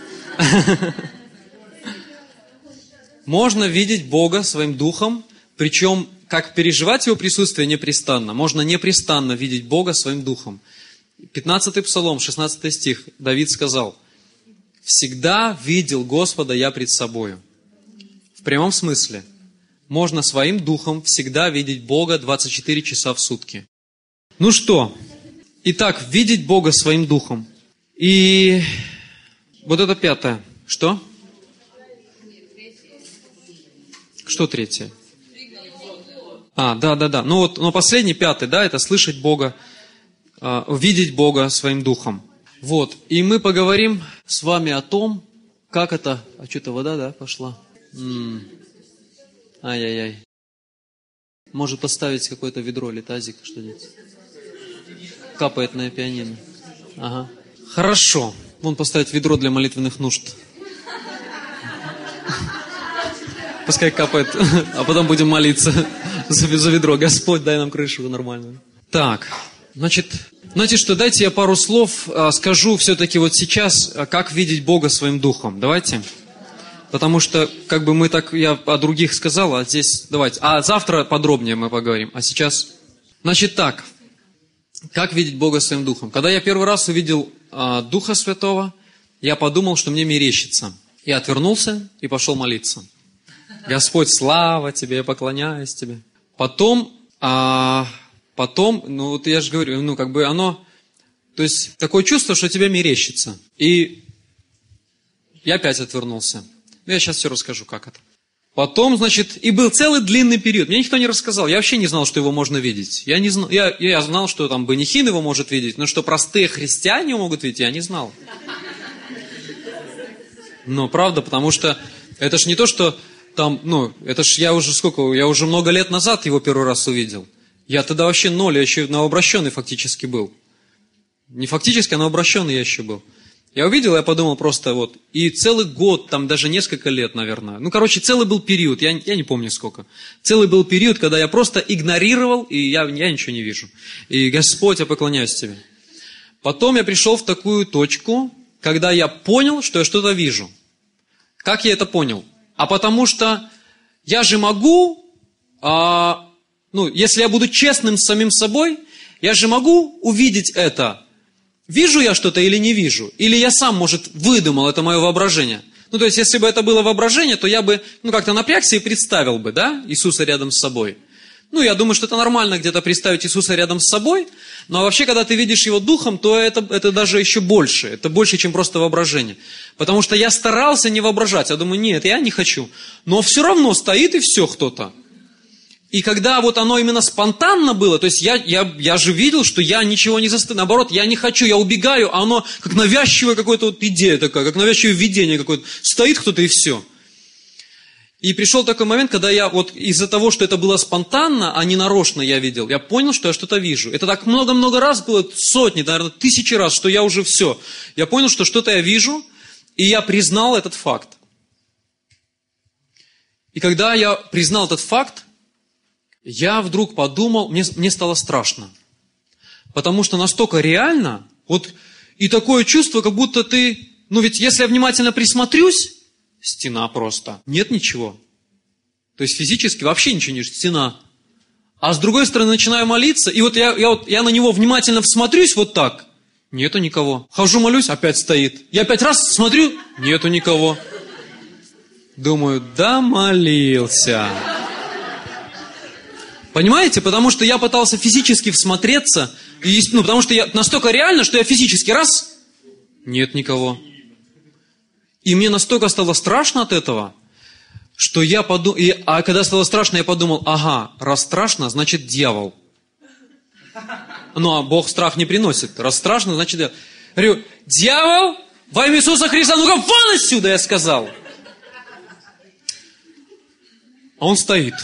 Можно видеть Бога своим духом, причем как переживать Его присутствие непрестанно. Можно непрестанно видеть Бога своим духом. 15-й Псалом, 16 стих, Давид сказал: «Всегда видел Господа я пред собою». В прямом смысле. Можно своим духом всегда видеть Бога 24 часа в сутки. Ну что? Итак, видеть Бога своим духом. И вот это пятое. Что? Что третье? Да. Но последний, пятый, да, это слышать Бога, видеть Бога своим духом. Вот. И мы поговорим с вами о том, как это... А что-то вода, да, пошла? Ай-яй-яй. Может поставить какое-то ведро или тазик, что-нибудь. Капает на пианино. Ага. Хорошо. Вон поставить ведро для молитвенных нужд. Пускай капает, а потом будем молиться за ведро. Господь, дай нам крышу нормальную. Так, значит, знаете что, дайте я пару слов скажу все-таки вот сейчас, как видеть Бога своим духом. Давайте. Потому что, я о других сказал, а здесь, давайте. А завтра подробнее мы поговорим. А сейчас, значит так, как видеть Бога своим духом. Когда я первый раз увидел Духа Святого, я подумал, что мне мерещится. Я отвернулся и пошел молиться. Господь, слава Тебе, я поклоняюсь Тебе. Потом, я же говорю, оно, то есть, такое чувство, что тебе мерещится. И я опять отвернулся. Я сейчас все расскажу, как это. Потом, и был целый длинный период. Мне никто не рассказал. Я вообще не знал, что его можно видеть. Я знал, что там Бенихин его может видеть, но что простые христиане его могут видеть, я не знал. Но правда, потому что это ж не то, что там, я уже много лет назад его первый раз увидел. Я тогда вообще я еще новообращенный фактически был. Не фактически, а новообращенный я еще был. Я увидел, я подумал просто и целый год, там даже несколько лет, наверное. Целый был период, я не помню сколько. Целый был период, когда я просто игнорировал, и я ничего не вижу. И Господь, я поклоняюсь Тебе. Потом я пришел в такую точку, когда я понял, что я что-то вижу. Как я это понял? А потому что я же могу, если я буду честным с самим собой, я же могу увидеть это. Вижу я что-то или не вижу? Или я сам, может, выдумал, это мое воображение? То есть, если бы это было воображение, то я бы, как-то напрягся и представил бы, да, Иисуса рядом с собой. Я думаю, что это нормально где-то представить Иисуса рядом с собой, но вообще, когда ты видишь Его духом, то это даже еще больше. Это больше, чем просто воображение. Потому что я старался не воображать. Я думаю, нет, я не хочу. Но все равно стоит и все кто-то. И когда оно именно спонтанно было, то есть я же видел, что я ничего не заставляю. Наоборот, я не хочу, я убегаю, а оно как навязчивая какая-то идея такая, как навязчивое видение какое-то. Стоит кто-то и все. И пришел такой момент, когда я из-за того, что это было спонтанно, а не нарочно я видел, я понял, что я что-то вижу. Это так много-много раз было, сотни, наверное, тысячи раз, что я уже все. Я понял, что что-то я вижу, и я признал этот факт. И когда я признал этот факт, я вдруг подумал, мне стало страшно. Потому что настолько реально, вот и такое чувство, как будто ты, ну ведь если я внимательно присмотрюсь, стена просто, нет ничего. То есть физически вообще ничего нет, стена. А с другой стороны начинаю молиться, и вот я на него внимательно всмотрюсь вот так, нету никого. Хожу, молюсь, опять стоит. Я 5 раз смотрю, нету никого. Думаю, да молился. Понимаете? Потому что я пытался физически всмотреться, потому что я настолько реально, что я физически раз, нет никого. И мне настолько стало страшно от этого, что я подумал, а когда стало страшно, я подумал, ага, раз страшно, значит дьявол. Ну, а Бог страх не приносит. Раз страшно, значит дьявол. Говорю, дьявол, во имя Иисуса Христа, ну-ка вон отсюда, я сказал. А он стоит.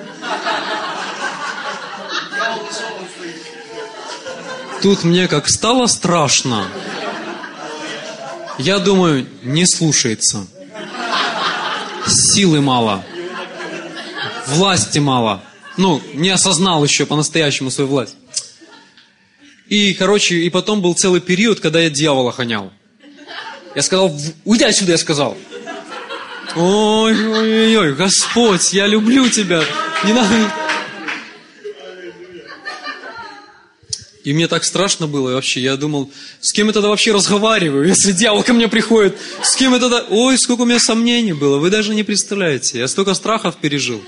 Тут мне как стало страшно. Я думаю, не слушается. Силы мало. Власти мало. Ну, не осознал еще по-настоящему свою власть. И, короче, и потом был целый период, когда я дьявола хонял. Я сказал, уйди отсюда, я сказал. Ой, Господь, я люблю тебя. Не надо... И мне так страшно было вообще. Я думал, с кем я тогда вообще разговариваю, если дьявол ко мне приходит? С кем я тогда... Ой, сколько у меня сомнений было. Вы даже не представляете. Я столько страхов пережил.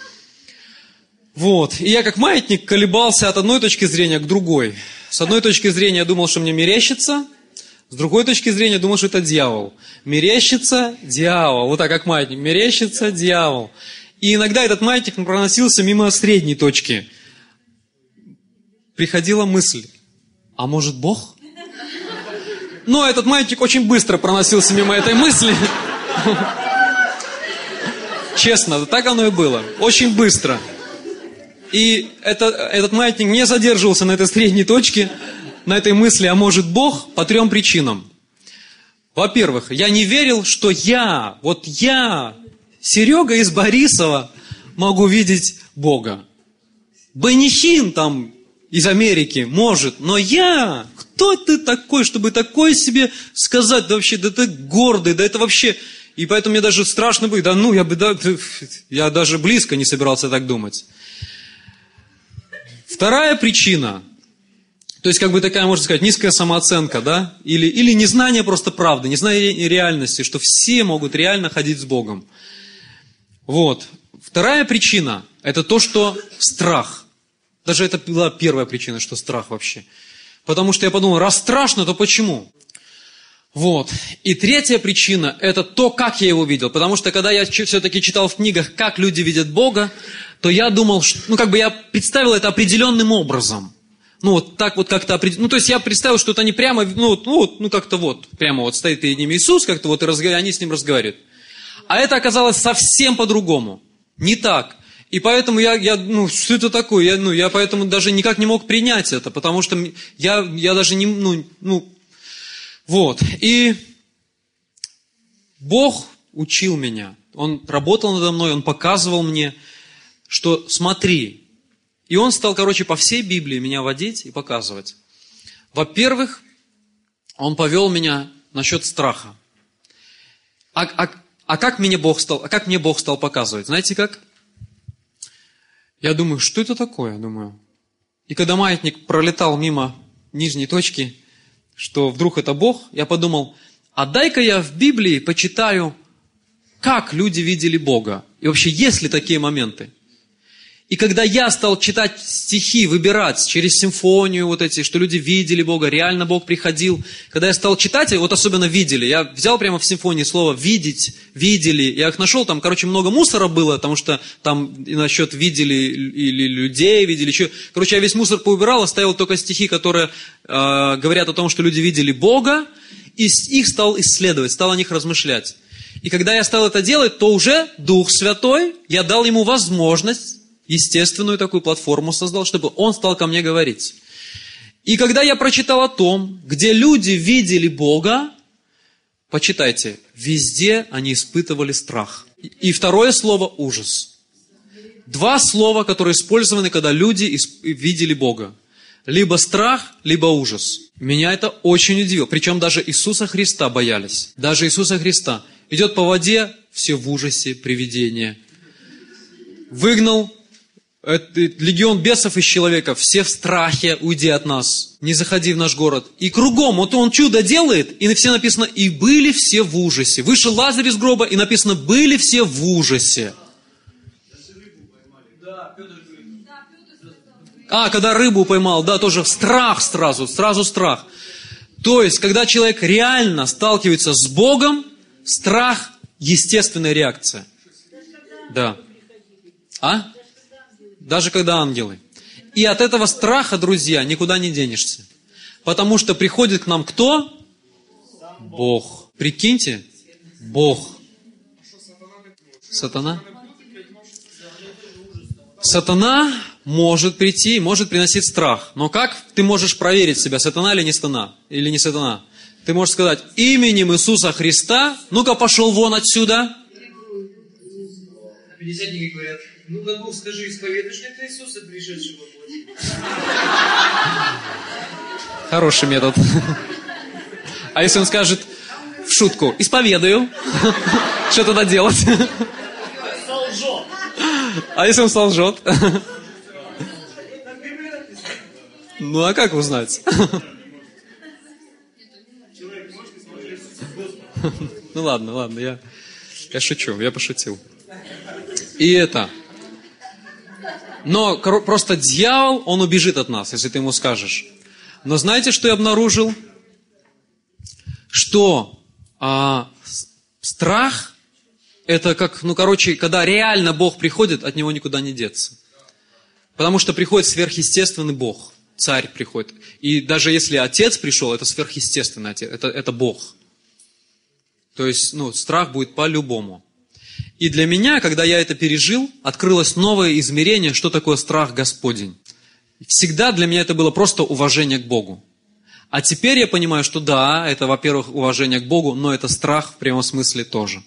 Вот. И я как маятник колебался от одной точки зрения к другой. С одной точки зрения я думал, что мне мерещится. С другой точки зрения думал, что это дьявол. Мерещится дьявол. Вот так как маятник. Мерещится дьявол. И иногда этот маятник проносился мимо средней точки. Приходила мысль, а может Бог? Но этот маятник очень быстро проносился мимо этой мысли. Честно, так оно и было. Очень быстро. И этот маятник не задерживался на этой средней точке, на этой мысли, а может Бог, по 3 причинам. Во-первых, я не верил, что я, Серега из Борисова, могу видеть Бога. Банихин там из Америки может, но я, кто ты такой, чтобы такое себе сказать, да вообще, да ты гордый, да это вообще, и поэтому мне даже страшно было, я даже близко не собирался так думать. Вторая причина, то есть как бы такая, можно сказать, низкая самооценка, да, или незнание просто правды, незнание реальности, что все могут реально ходить с Богом. Вот. Вторая причина, это то, что страх. Даже это была первая причина, что страх вообще. Потому что я подумал, раз страшно, то почему? Вот. И третья причина, это то, как я его видел. Потому что когда я все-таки читал в книгах, как люди видят Бога, то я думал, я представил это определенным образом. Так вот как-то определенно. То есть я представил, что это не прямо, прямо вот стоит перед ними Иисус, как-то вот и они с ним разговаривают. А это оказалось совсем по-другому. Не так. И поэтому что это такое? Я поэтому даже никак не мог принять это, потому что я даже не, вот. И Бог учил меня, Он работал надо мной, Он показывал мне, что смотри. И Он стал, по всей Библии меня водить и показывать. Во-первых, Он повел меня насчет страха. Как мне Бог стал показывать? Знаете как? Я думаю, что это такое? И когда маятник пролетал мимо нижней точки, что вдруг это Бог, я подумал, а дай-ка я в Библии почитаю, как люди видели Бога. И вообще, есть ли такие моменты? И когда я стал читать стихи, выбирать через симфонию что люди видели Бога, реально Бог приходил. Когда я стал читать, особенно видели, я взял прямо в симфонии слово «видеть», «видели». Я их нашел, там, много мусора было, потому что там и насчет видели или людей, видели еще. Я весь мусор поубирал, оставил только стихи, которые говорят о том, что люди видели Бога, и их стал исследовать, стал о них размышлять. И когда я стал это делать, то уже Дух Святой, я дал ему возможность, естественную такую платформу создал, чтобы он стал ко мне говорить. И когда я прочитал о том, где люди видели Бога, почитайте, везде они испытывали страх. И второе слово – ужас. два слова, которые использованы, когда люди видели Бога. Либо страх, либо ужас. Меня это очень удивило. Причем даже Иисуса Христа боялись. Даже Иисуса Христа. Идет по воде, все в ужасе, привидения. Выгнал легион бесов из человека, все в страхе, уйди от нас, не заходи в наш город. И кругом, вот он чудо делает, и все написано, и были все в ужасе. Вышел Лазарь из гроба, и написано, были все в ужасе. Когда рыбу поймал, да, тоже страх сразу страх. То есть, когда человек реально сталкивается с Богом, страх – естественная реакция. Да. Даже когда ангелы. И от этого страха, друзья, никуда не денешься. Потому что приходит к нам кто? Бог. Прикиньте, Бог. Сатана? Сатана может прийти, может приносить страх. Но как ты можешь проверить себя, сатана или не сатана? Или не сатана? Ты можешь сказать, именем Иисуса Христа, ну-ка пошел вон отсюда. А пятидесятники говорят, ну-ка, Бог, скажи, исповедуешь ли ты Иисуса, пришедшего в плоти? Хороший метод. А если он скажет в шутку, исповедую, что тогда делать? Солжет. А если он солжет? Ну, а как узнать? Ну, ладно, я шучу, я пошутил. И это. Но просто дьявол, он убежит от нас, если ты ему скажешь. Но знаете, что я обнаружил? Что страх, это как, когда реально Бог приходит, от него никуда не деться. Потому что приходит сверхъестественный Бог. Царь приходит. И даже если отец пришел, это сверхъестественный отец, это Бог. То есть, страх будет по-любому. И для меня, когда я это пережил, открылось новое измерение, что такое страх Господень. Всегда для меня это было просто уважение к Богу. А теперь я понимаю, что да, это, во-первых, уважение к Богу, но это страх в прямом смысле тоже.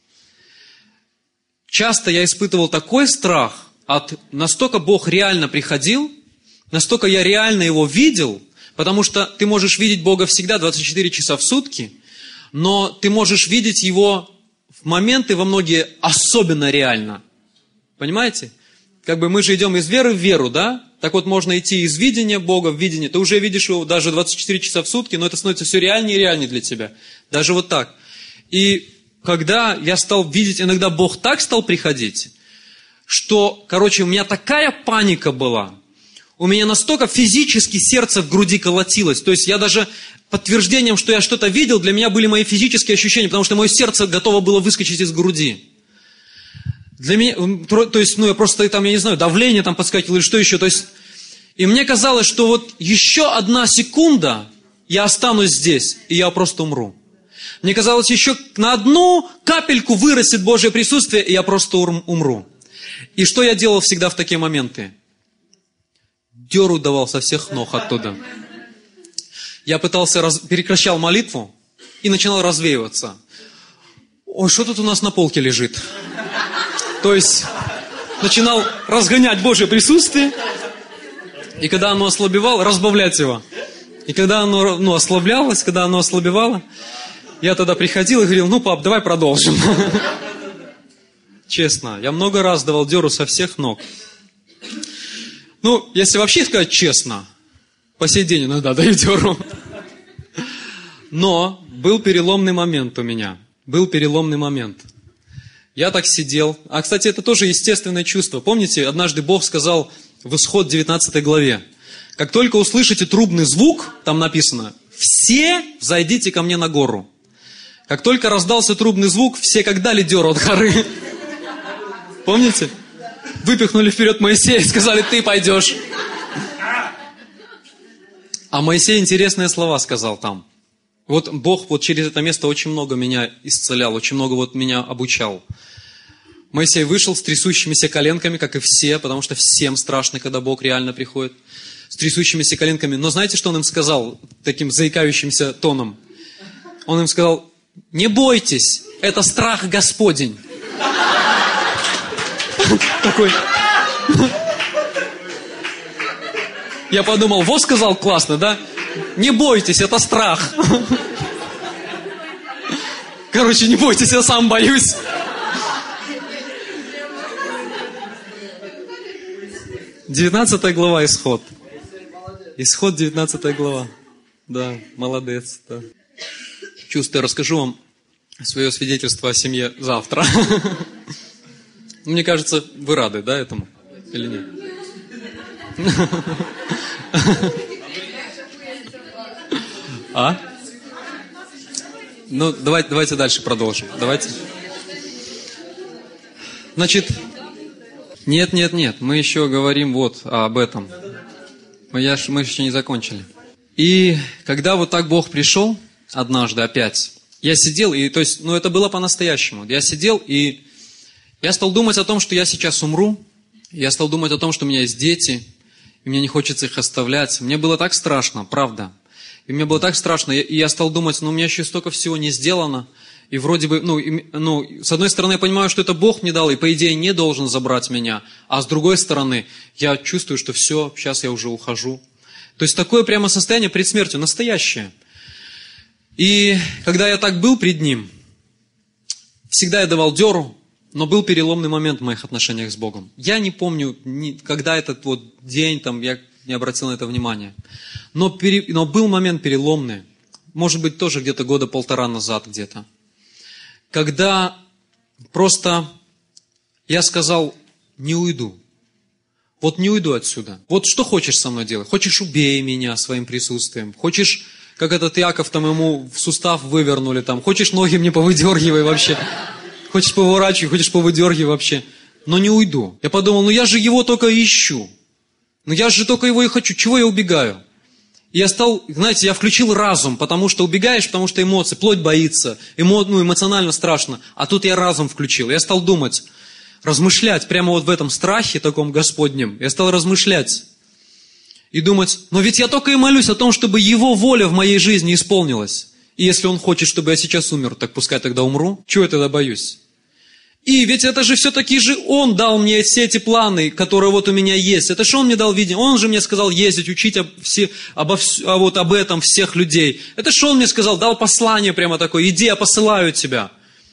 Часто я испытывал такой страх, настолько Бог реально приходил, настолько я реально Его видел, потому что ты можешь видеть Бога всегда 24 часа в сутки, но ты можешь видеть Его в моменты во многие особенно реально. Понимаете? Мы же идем из веры в веру, да? Так вот, можно идти из видения Бога в видение. Ты уже видишь Его даже 24 часа в сутки, но это становится все реальнее и реальнее для тебя. Даже вот так. И когда я стал видеть, иногда Бог так стал приходить, что, у меня такая паника была. У меня настолько физически сердце в груди колотилось. То есть я даже подтверждением, что я что-то видел, для меня были мои физические ощущения, потому что мое сердце готово было выскочить из груди. Для меня, то есть, я просто я не знаю, давление подскакивало или что еще. То есть, и мне казалось, что вот еще одна секунда, я останусь здесь, и я просто умру. Мне казалось, еще на одну капельку вырастет Божье присутствие, и я просто умру. И что я делал всегда в такие моменты? Дёру давал со всех ног оттуда. Я прекращал молитву и начинал развеиваться. Ой, что тут у нас на полке лежит? То есть, начинал разгонять Божье присутствие, и когда оно ослабевало, разбавлять его. И когда оно ослаблялось, когда оно ослабевало, я тогда приходил и говорил, пап, давай продолжим. Честно, я много раз давал дёру со всех ног. Если вообще сказать честно, по сей день иногда даю дёру. Но был переломный момент у меня. Был переломный момент. Я так сидел. Кстати, это тоже естественное чувство. Помните, однажды Бог сказал в Исход 19 главе, как только услышите трубный звук, там написано, все взойдите ко мне на гору. Как только раздался трубный звук, все как дали дёру от горы. Помните? Выпихнули вперед Моисея и сказали, ты пойдешь. А Моисей интересные слова сказал там. Вот Бог через это место очень много меня исцелял, очень много меня обучал. Моисей вышел с трясущимися коленками, как и все, потому что всем страшно, когда Бог реально приходит. С трясущимися коленками. Но знаете, что он им сказал таким заикающимся тоном? Он им сказал, не бойтесь, это страх Господень. Такой, Я подумал, вот сказал классно, да? Не бойтесь, это страх. Короче, не бойтесь, я сам боюсь. Девятнадцатая глава, Исход. Исход, 19 глава. Да, молодец. Да. Чувствую, расскажу вам свое свидетельство о семье завтра. Мне кажется, вы рады, да, этому? Или нет? А? Ну, давайте дальше продолжим. Давайте. Значит, нет, мы еще говорим вот об этом. Мы еще не закончили. И когда вот так Бог пришел однажды опять, я сидел, и то есть, это было по-настоящему. Я сидел, и я стал думать о том, что я сейчас умру. Я стал думать о том, что у меня есть дети, и мне не хочется их оставлять. Мне было так страшно, правда. И мне было так страшно, и я стал думать, у меня еще столько всего не сделано. И вроде бы, с одной стороны, я понимаю, что это Бог мне дал, и по идее не должен забрать меня. А с другой стороны, я чувствую, что все, сейчас я уже ухожу. То есть такое прямо состояние перед смертью, настоящее. И когда я так был пред Ним, всегда я давал дёру, но был переломный момент в моих отношениях с Богом. Я не помню, когда этот вот день, я не обратил на это внимания. Но был момент переломный, может быть, тоже где-то года 1,5 назад где-то, когда просто я сказал, не уйду. Вот не уйду отсюда. Вот что хочешь со мной делать? Хочешь, убей меня своим присутствием. Хочешь, как этот Иаков, ему в сустав вывернули, хочешь, ноги мне повыдергивай вообще. Хочешь, поворачивай, хочешь, повыдергивай вообще. Но не уйду. Я подумал, я же его только ищу. Я же только его и хочу. Чего я убегаю? И я стал, я включил разум, потому что убегаешь, потому что эмоции, плоть боится, эмоционально страшно. А тут я разум включил. Я стал думать, размышлять прямо вот в этом страхе таком Господнем. Я стал размышлять и думать, но ведь я только и молюсь о том, чтобы Его воля в моей жизни исполнилась. И если Он хочет, чтобы я сейчас умер, так пускай тогда умру. Чего я тогда боюсь? И ведь это же все-таки же Он дал мне все эти планы, которые вот у меня есть. Это же Он мне дал видение. Он же мне сказал ездить, учить об этом всех людей. Это же Он мне сказал, дал послание прямо такое. Иди, я посылаю тебя.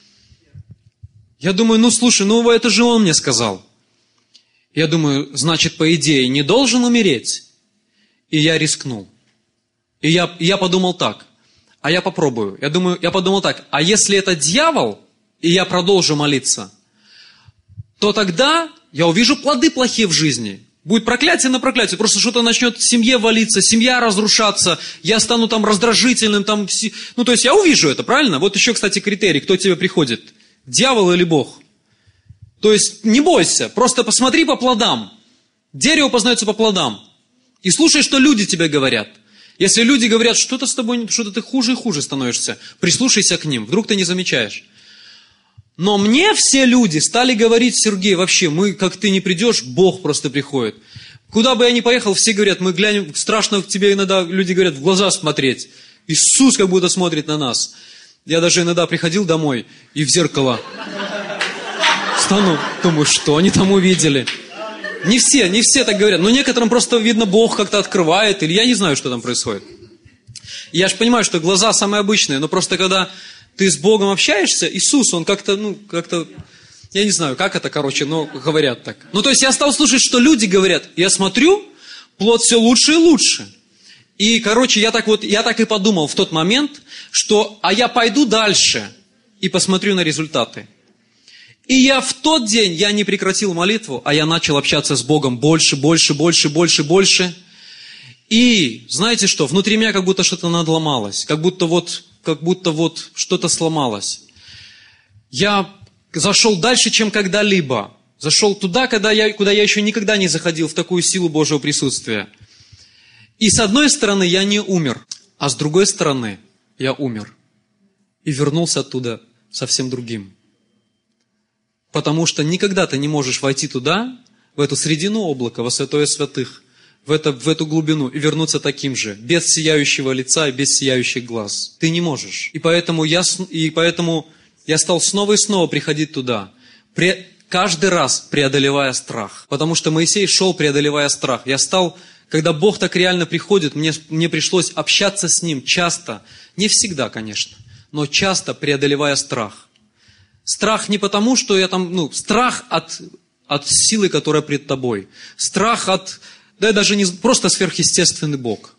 Я думаю, слушай, это же Он мне сказал. Я думаю, значит, по идее, не должен умереть. И я рискнул. И я подумал так. А я попробую. Я подумал так. А если это дьявол, и я продолжу молиться, то тогда я увижу плоды плохие в жизни. Будет проклятие на проклятие. Просто что-то начнет в семье валиться, семья разрушаться, я стану раздражительным. то есть я увижу это, правильно? Вот еще, кстати, критерий, кто тебе приходит. Дьявол или Бог? То есть не бойся, просто посмотри по плодам. Дерево познается по плодам. И слушай, что люди тебе говорят. Если люди говорят, что-то с тобой, что-то ты хуже и хуже становишься, прислушайся к ним, вдруг ты не замечаешь. Но мне все люди стали говорить, Сергей, вообще, как ты не придешь, Бог просто приходит. Куда бы я ни поехал, все говорят, мы глянем, страшно к тебе иногда, люди говорят, в глаза смотреть. Иисус как будто смотрит на нас. Я даже иногда приходил домой и в зеркало стану, думаю, что они там увидели. Не все так говорят, но некоторым просто видно, Бог как-то открывает, или я не знаю, что там происходит. И я же понимаю, что глаза самые обычные, но просто когда ты с Богом общаешься, Иисус, Он как-то, я не знаю, как это, но говорят так. То есть я стал слушать, что люди говорят, я смотрю, плод все лучше и лучше. И, я так и подумал в тот момент, что, я пойду дальше и посмотрю на результаты. И в тот день я не прекратил молитву, а я начал общаться с Богом больше. И, знаете что, внутри меня как будто что-то надломалось, как будто что-то сломалось. Я зашел дальше, чем когда-либо. Зашел туда, куда я еще никогда не заходил, в такую силу Божьего присутствия. И с одной стороны я не умер, а с другой стороны я умер. И вернулся оттуда совсем другим. Потому что никогда ты не можешь войти туда, в эту средину облака, во святое святых, в эту глубину и вернуться таким же, без сияющего лица и без сияющих глаз. Ты не можешь. И поэтому я стал снова и снова приходить туда. каждый раз преодолевая страх. Потому что Моисей шел, преодолевая страх. Я стал, когда Бог так реально приходит, мне пришлось общаться с Ним часто. Не всегда, конечно, но часто преодолевая страх. Страх не потому, что я там, страх от силы, которая пред тобой. Страх от, даже не просто сверхъестественный Бог.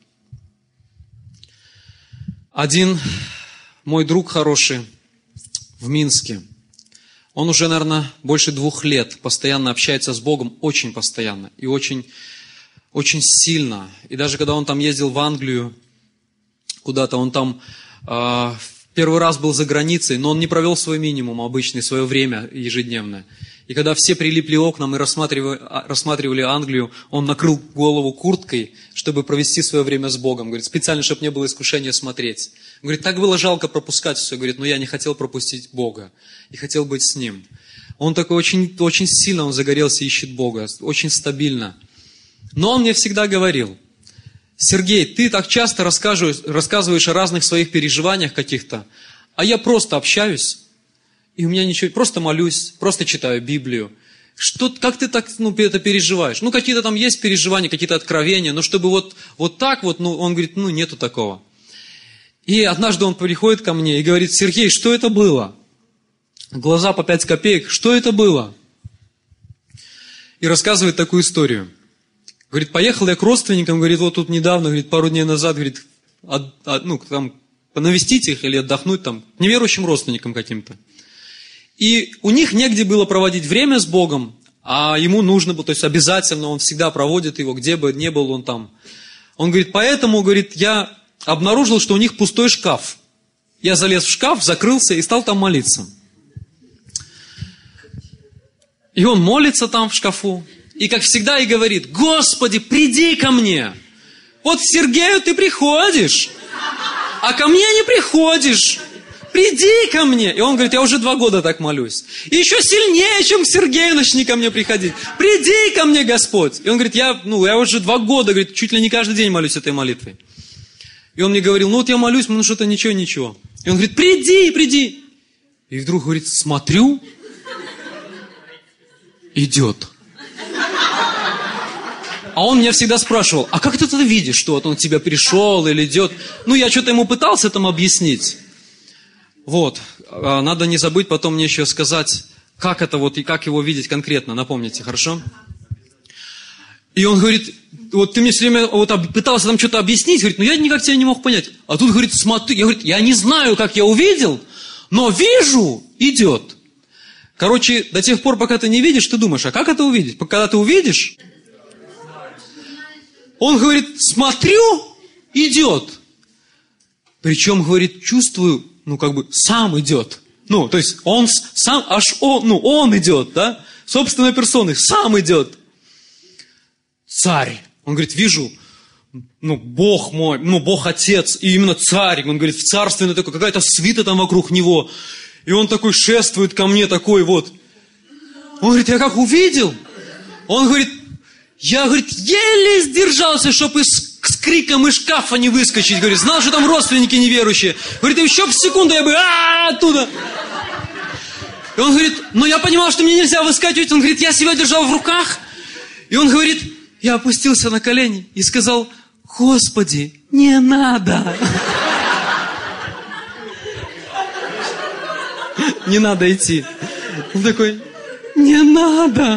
Один мой друг хороший в Минске, он уже, наверное, больше 2 лет постоянно общается с Богом, очень постоянно и очень, очень сильно. И даже когда он там ездил в Англию, куда-то, он там первый раз был за границей, но он не провел свой минимум обычный, свое время ежедневное. И когда все прилипли окнам и рассматривали Англию, он накрыл голову курткой, чтобы провести свое время с Богом. Говорит, специально, чтобы не было искушения смотреть. Говорит, так было жалко пропускать все. Говорит, но я не хотел пропустить Бога. И хотел быть с Ним. Он такой очень, очень сильно, он загорелся, ищет Бога. Очень стабильно. Но он мне всегда говорил, Сергей, ты так часто рассказываешь о разных своих переживаниях каких-то, а я просто общаюсь. И у меня ничего, просто молюсь, просто читаю Библию. Как ты так это переживаешь? Какие-то там есть переживания, какие-то откровения, но чтобы вот так вот, он говорит, нету такого. И однажды он приходит ко мне и говорит, Сергей, что это было? Глаза по 5 копеек, что это было? И рассказывает такую историю. Говорит, поехал я к родственникам, говорит, вот тут недавно, говорит, пару дней назад, говорит, там, навестить их или отдохнуть там, к неверующим родственникам каким-то. И у них негде было проводить время с Богом, а ему нужно было, то есть обязательно он всегда проводит его, где бы ни был он там. Он говорит, поэтому, говорит, я обнаружил, что у них пустой шкаф. Я залез в шкаф, закрылся и стал там молиться. И он молится там в шкафу, и как всегда и говорит, Господи, приди ко мне. Вот к Сергею ты приходишь, а ко мне не приходишь. Приди ко мне. И он говорит, я уже 2 года так молюсь. И еще сильнее, чем к Сергею начни ко мне приходить. Приди ко мне, Господь. И он говорит, я уже 2 года, говорит, чуть ли не каждый день молюсь этой молитвой. И он мне говорил, вот я молюсь, что-то ничего. И он говорит, приди. И вдруг говорит, смотрю, идет. А он меня всегда спрашивал, а как ты это видишь, что вот он к тебе пришел или идет? Я что-то ему пытался там объяснить. Вот, надо не забыть потом мне еще сказать, как это и как его видеть конкретно, напомните, хорошо? И он говорит, ты мне все время пытался там что-то объяснить, говорит, я никак тебя не мог понять. А тут, говорит, смотри, я не знаю, как я увидел, но вижу, идет. Короче, до тех пор, пока ты не видишь, ты думаешь, а как это увидеть? Когда ты увидишь, он говорит, смотрю, идет. Причем, говорит, чувствую, сам идет. То есть, он сам, он идет, да? Собственной персоной, сам идет. Царь. Он говорит, вижу, Бог мой, Бог Отец, и именно царь. Он говорит, царственный такой, какая-то свита там вокруг него. И он такой шествует ко мне, такой вот. Он говорит, я как увидел? Он говорит, я, говорит, еле сдержался, чтобы с криком из шкафа не выскочить. Говорит, знал, что там родственники неверующие. Говорит, еще в секунду я бы оттуда. И он говорит, я понимал, что мне нельзя выскакивать. Он говорит, я себя держал в руках. И он говорит, я опустился на колени и сказал, Господи, не надо. Не надо идти. Он такой, не надо.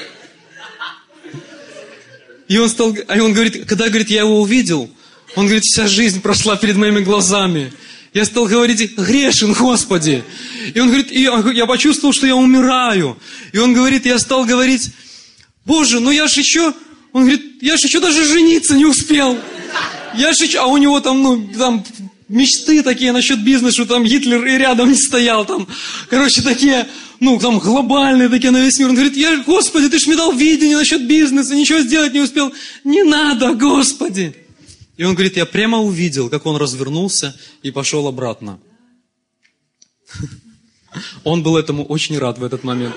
И он говорит, когда, говорит, я его увидел, он говорит, вся жизнь прошла перед моими глазами. Я стал говорить, грешен, Господи. И он говорит, я почувствовал, что я умираю. И он говорит, я стал говорить, Боже, я ж еще даже жениться не успел. А у него там мечты такие насчет бизнеса, что там Гитлер и рядом не стоял. Такие, там глобальные такие на весь мир. Он говорит, Господи, ты ж мне дал видение насчет бизнеса, ничего сделать не успел. Не надо, Господи. И он говорит, я прямо увидел, как он развернулся и пошел обратно. Он был этому очень рад в этот момент.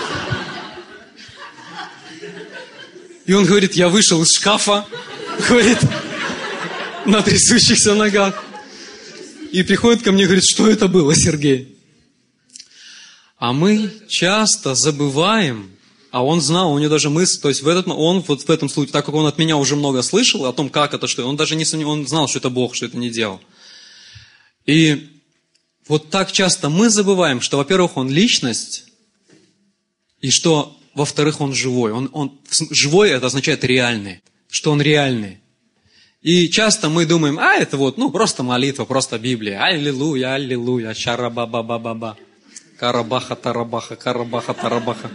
И он говорит, я вышел из шкафа, говорит, на трясущихся ногах. И приходит ко мне, говорит, что это было, Сергей? А мы часто забываем, а он знал, у него даже мысль, то есть он вот в этом случае, так как он от меня уже много слышал о том, как это, что он даже не сомневался, он знал, что это Бог, что это не делал. И вот так часто мы забываем, что, во-первых, он личность, и что, во-вторых, он живой. Он живой, это означает реальный, что он реальный. И часто мы думаем, это вот, просто молитва, просто Библия. Аллилуйя, аллилуйя, чара-ба-ба-ба-ба-ба. Карабаха-тарабаха, карабаха-тарабаха.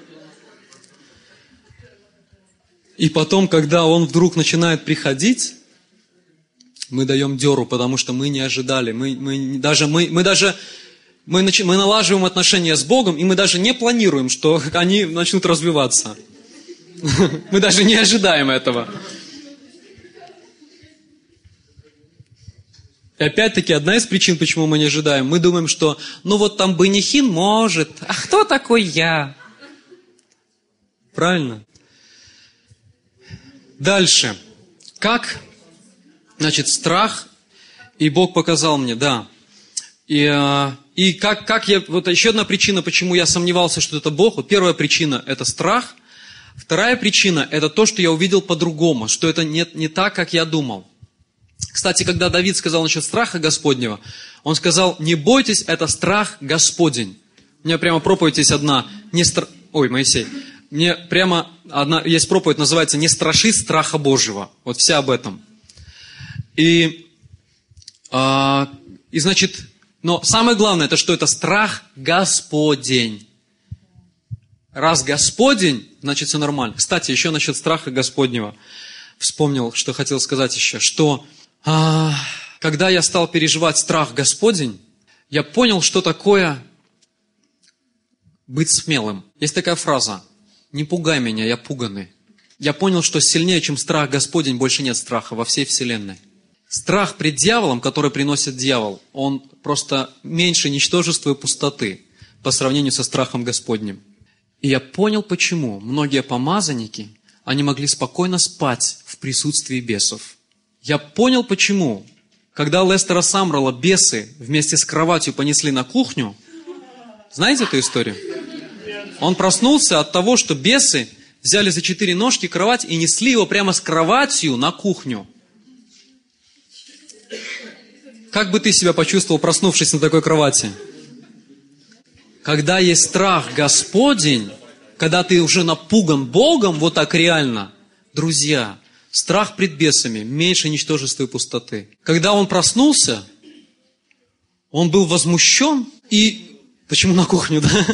И потом, когда он вдруг начинает приходить, мы даем дёру, потому что мы не ожидали. Мы налаживаем отношения с Богом, и мы даже не планируем, что они начнут развиваться. Мы даже не ожидаем этого. И опять-таки, одна из причин, почему мы не ожидаем, мы думаем, что, вот там Бенихин может, а кто такой я? Правильно? Дальше. Как, страх, и Бог показал мне, да. И как я, вот еще одна причина, почему я сомневался, что это Бог. Вот первая причина – это страх. Вторая причина – это то, что я увидел по-другому, что это не так, как я думал. Кстати, когда Давид сказал насчет страха Господнего, он сказал, не бойтесь, это страх Господень. У меня прямо проповедь есть одна, Моисей. Мне прямо одна есть проповедь, называется «Не страшись страха Божьего». Вот вся об этом. И значит, но самое главное, это что это страх Господень. Раз Господень, значит все нормально. Кстати, еще насчет страха Господнего. Вспомнил, что хотел сказать еще, что когда я стал переживать страх Господень, я понял, что такое быть смелым. Есть такая фраза: «Не пугай меня, я пуганый». Я понял, что сильнее, чем страх Господень, больше нет страха во всей вселенной. Страх пред дьяволом, который приносит дьявол, он просто меньше ничтожества и пустоты по сравнению со страхом Господним. И я понял, почему многие помазанники, они могли спокойно спать в присутствии бесов. Я понял, почему, когда Лестера Самрала бесы вместе с кроватью понесли на кухню. Знаете эту историю? Он проснулся от того, что бесы взяли за 4 ножки кровать и несли его прямо с кроватью на кухню. Как бы ты себя почувствовал, проснувшись на такой кровати? Когда есть страх Господень, когда ты уже напуган Богом, вот так реально, друзья, страх пред бесами меньше ничтожества и пустоты. Когда он проснулся, он был возмущен и... Почему на кухню, да?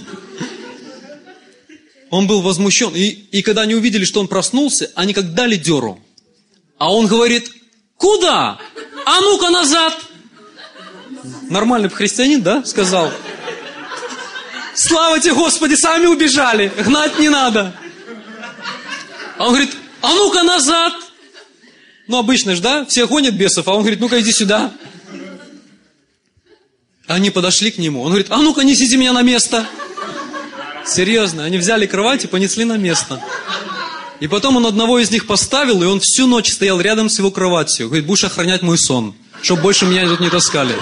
Он был возмущен. И когда они увидели, что он проснулся, они как дали дёру. А он говорит: куда? А ну-ка назад! Нормальный христианин, да? Сказал: слава тебе, Господи, сами убежали, гнать не надо. А он говорит: а ну-ка назад! Обычно же, да? Все гонят бесов, а он говорит: ну-ка иди сюда. Они подошли к нему. Он говорит: а ну-ка несите меня на место. Серьезно, они взяли кровать и понесли на место. И потом он одного из них поставил, и он всю ночь стоял рядом с его кроватью. Говорит: будешь охранять мой сон, чтобы больше меня тут не таскали.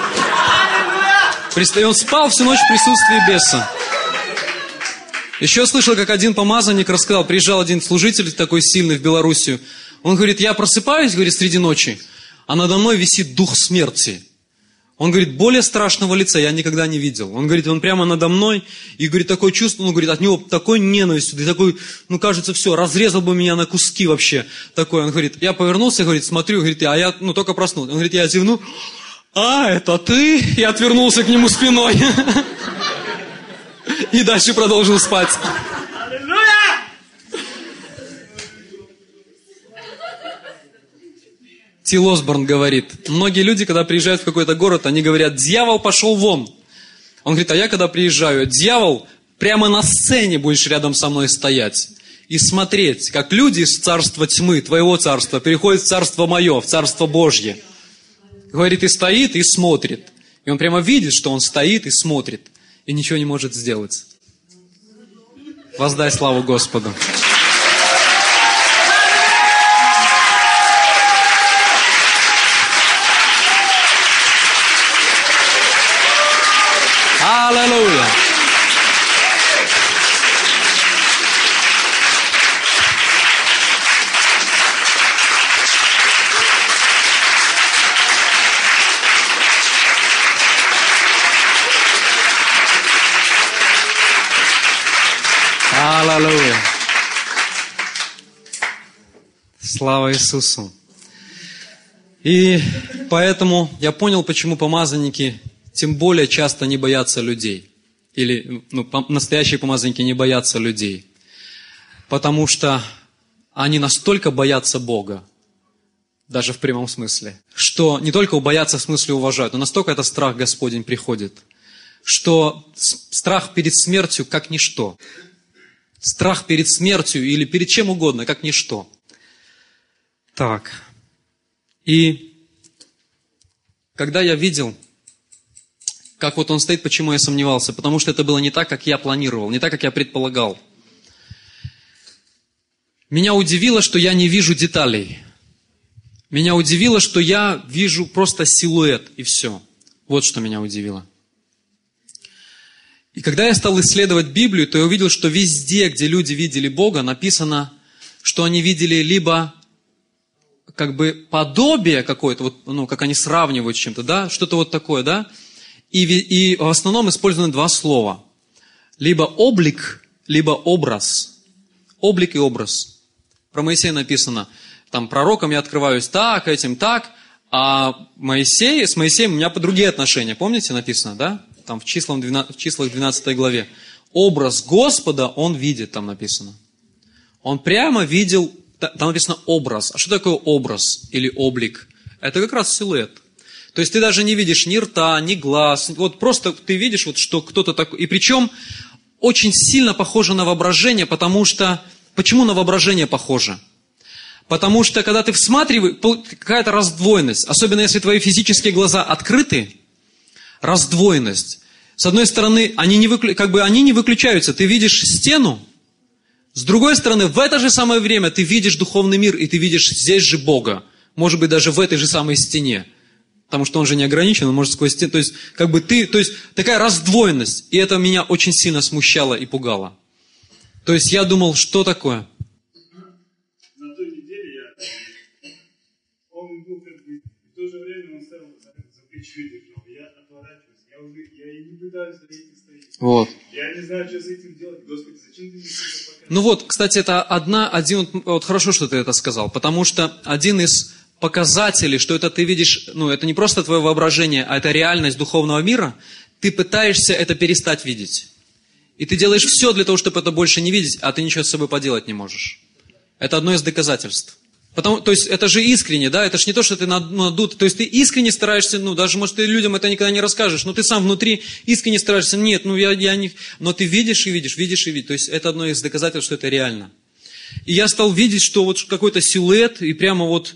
И он спал всю ночь в присутствии беса. Еще слышал, как один помазанник рассказал, приезжал один служитель такой сильный в Белоруссию. Он говорит: я просыпаюсь, говорит, среди ночи, а надо мной висит дух смерти. Он говорит: более страшного лица я никогда не видел. Он говорит: он прямо надо мной, и говорит, такое чувство, он говорит, от него такой ненавистью, да такой, кажется, все, разрезал бы меня на куски вообще. Такой, он говорит, я повернулся, говорит, смотрю, говорит, а я, только проснулся. Он говорит, я зевнул, это ты? И отвернулся к нему спиной. И дальше продолжил спать. Тил Осборн говорит, многие люди, когда приезжают в какой-то город, они говорят: дьявол пошел вон. Он говорит: а я когда приезжаю, дьявол прямо на сцене будешь рядом со мной стоять и смотреть, как люди из царства тьмы, твоего царства, переходят в царство мое, в царство Божье. Говорит, и стоит, и смотрит. И он прямо видит, что он стоит и смотрит, и ничего не может сделать. Воздай славу Господу. Аллилуйя! Аллилуйя. Слава Иисусу. И поэтому я понял, почему помазанники тем более часто не боятся людей. Или настоящие помазанники не боятся людей. Потому что они настолько боятся Бога, даже в прямом смысле, что не только боятся в смысле уважают, но настолько это страх Господень приходит, что страх перед смертью как ничто. Страх перед смертью или перед чем угодно, как ничто. Так. И когда я видел, как вот он стоит, почему я сомневался? Потому что это было не так, как я планировал, не так, как я предполагал. Меня удивило, что я не вижу деталей. Меня удивило, что я вижу просто силуэт, и все. Вот что меня удивило. И когда я стал исследовать Библию, то я увидел, что везде, где люди видели Бога, написано, что они видели либо как бы подобие какое-то, вот, как они сравнивают с чем-то, да, что-то вот такое, да, и в основном использованы два слова. Либо облик, либо образ. Облик и образ. Про Моисея написано, там, пророком я открываюсь так, этим так, а с Моисеем у меня другие отношения. Помните, написано, да? Там в числах 12 главе. Образ Господа он видит, там написано. Он прямо видел, там написано образ. А что такое образ или облик? Это как раз силуэт. То есть ты даже не видишь ни рта, ни глаз. Вот просто ты видишь, вот, что кто-то такой. И причем очень сильно похоже на воображение, потому что... Почему на воображение похоже? Потому что когда ты всматриваешь, какая-то раздвоенность. Особенно если твои физические глаза открыты, раздвоенность. С одной стороны, они не выключаются. Ты видишь стену. С другой стороны, в это же самое время ты видишь духовный мир, и ты видишь здесь же Бога. Может быть, даже в этой же самой стене. Потому что он же не ограничен, он может сквозь стену. То есть, такая раздвоенность. И это меня очень сильно смущало и пугало. То есть, я думал, что такое? На той неделе он был как бы, в то же время он стоял за плечо держал. Я отворачиваюсь, я и не пытаюсь за этим стоять. Вот. Я не знаю, что с этим делать. Господи, зачем ты мне это показываешь? Ну вот, кстати, это вот хорошо, что ты это сказал, потому что один из показателей, что это ты видишь, это не просто твое воображение, а это реальность духовного мира, ты пытаешься это перестать видеть. И ты делаешь все для того, чтобы это больше не видеть, а ты ничего с собой поделать не можешь. Это одно из доказательств. То есть это же искренне, да, это же не то, что ты надут. То есть ты искренне стараешься, даже, может, ты людям это никогда не расскажешь, но ты сам внутри искренне стараешься, нет, я не... Но ты видишь и видишь, видишь и видишь. То есть это одно из доказательств, что это реально. И я стал видеть, что вот какой-то силуэт, и прямо вот...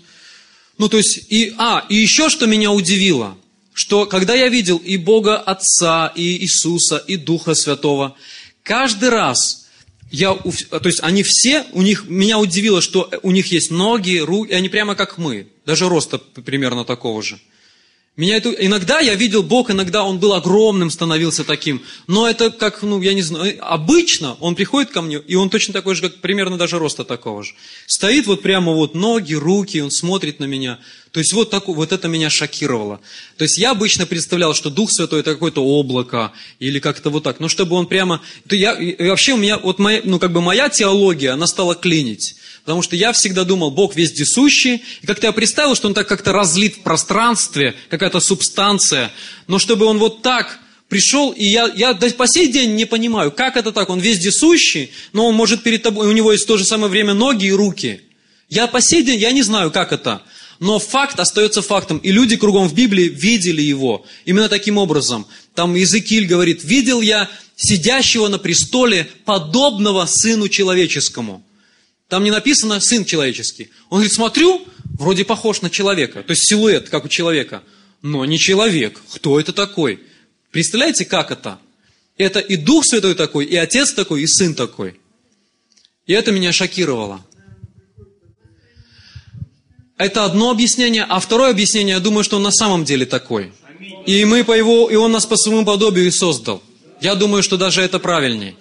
И еще что меня удивило, что когда я видел и Бога Отца, и Иисуса, и Духа Святого, каждый раз они все, меня удивило, что у них есть ноги, руки, и они прямо как мы, даже роста примерно такого же. Иногда я видел Бог, иногда Он был огромным, становился таким, но это как, я не знаю, обычно Он приходит ко мне, и Он точно такой же, как примерно даже роста такого же. Стоит вот прямо вот ноги, руки, Он смотрит на меня. То есть вот это меня шокировало. То есть я обычно представлял, что Дух Святой это какое-то облако, или как-то вот так, но чтобы Он прямо... Вообще у меня, вот моя теология, она стала клинить. Потому что я всегда думал, Бог вездесущий, и как-то я представил, что Он так как-то разлит в пространстве, какая-то субстанция, но чтобы Он вот так пришел, и я по сей день не понимаю, как это так, Он вездесущий, но Он может перед тобой, у Него есть в то же самое время ноги и руки. Я по сей день, я не знаю, как это, но факт остается фактом, и люди кругом в Библии видели Его, именно таким образом. Там Иезекииль говорит, видел я сидящего на престоле, подобного Сыну Человеческому. Там не написано «сын человеческий». Он говорит, смотрю, вроде похож на человека. То есть силуэт, как у человека. Но не человек. Кто это такой? Представляете, как это? Это и Дух Святой такой, и Отец такой, и Сын такой. И это меня шокировало. Это одно объяснение. А второе объяснение, я думаю, что Он на самом деле такой. И Он нас по своему подобию и создал. Я думаю, что даже это правильнее.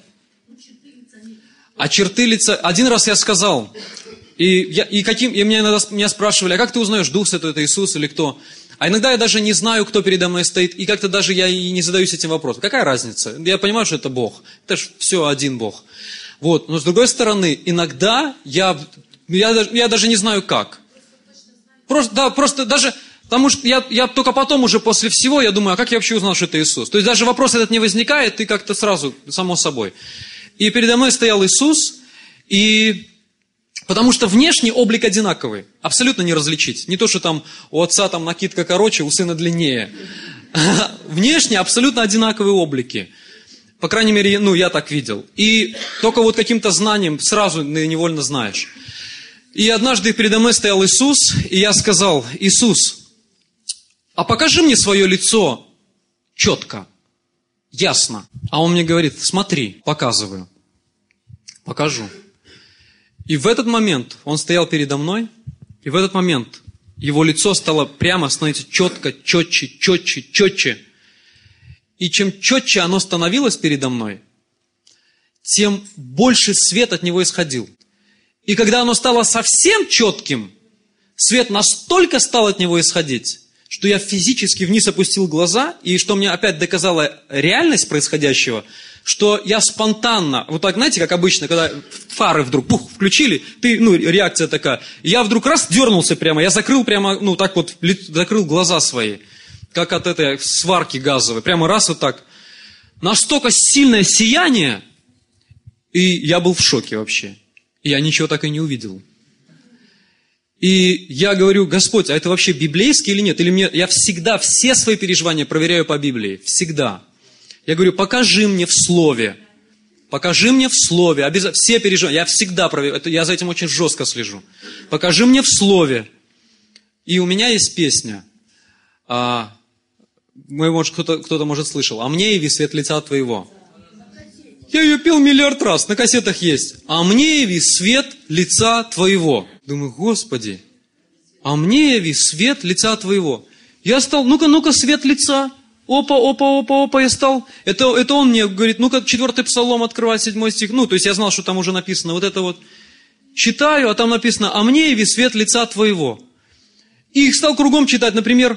А черты лица... Один раз я сказал, и меня спрашивали, а как ты узнаешь, Дух Святой это Иисус или кто? А иногда я даже не знаю, кто передо мной стоит, и как-то даже я и не задаюсь этим вопросом. Какая разница? Я понимаю, что это Бог. Это же все один Бог. Вот. Но с другой стороны, иногда я даже не знаю как. Просто даже, потому что я только потом уже после всего, я думаю, а как я вообще узнал, что это Иисус? То есть даже вопрос этот не возникает, и как-то сразу, само собой. И передо мной стоял Иисус, и потому что внешний облик одинаковый, абсолютно не различить. Не то, что там у отца там накидка короче, у сына длиннее. Внешне абсолютно одинаковые облики. По крайней мере, я так видел. И только вот каким-то знанием сразу невольно знаешь. И однажды передо мной стоял Иисус, и я сказал: Иисус, а покажи мне свое лицо четко, ясно. А он мне говорит: смотри, показываю. Покажу. И в этот момент он стоял передо мной, и в этот момент его лицо стало прямо становиться четко, четче, четче, четче. И чем четче оно становилось передо мной, тем больше свет от него исходил. И когда оно стало совсем четким, свет настолько стал от него исходить, что я физически вниз опустил глаза, и что мне опять доказала реальность происходящего, что я спонтанно, вот так, знаете, как обычно, когда фары вдруг включили, реакция такая, и я вдруг раз дернулся прямо, я закрыл прямо, закрыл глаза свои, как от этой сварки газовой, прямо раз вот так. Настолько сильное сияние, и я был в шоке вообще. И я ничего так и не увидел. И я говорю: Господь, а это вообще библейский или нет? Или я всегда все свои переживания проверяю по Библии, всегда. Я говорю: покажи мне в Слове. Покажи мне в Слове. Все переживания. Я всегда проверяю. Я за этим очень жестко слежу. Покажи мне в Слове. И у меня есть песня. Может, кто-то, может, слышал. «А мне яви свет лица твоего». Я ее пел миллиард раз, на кассетах есть. «А мне яви свет лица твоего». Думаю: Господи, а мне яви свет лица твоего. Я стал: ну-ка, свет лица. Опа, я стал. Это он мне говорит: ну-ка, 4-й Псалом открывай, 7 стих. То есть я знал, что там уже написано вот это вот. Читаю, а там написано: «А мне яви свет лица твоего». И их стал кругом читать, например,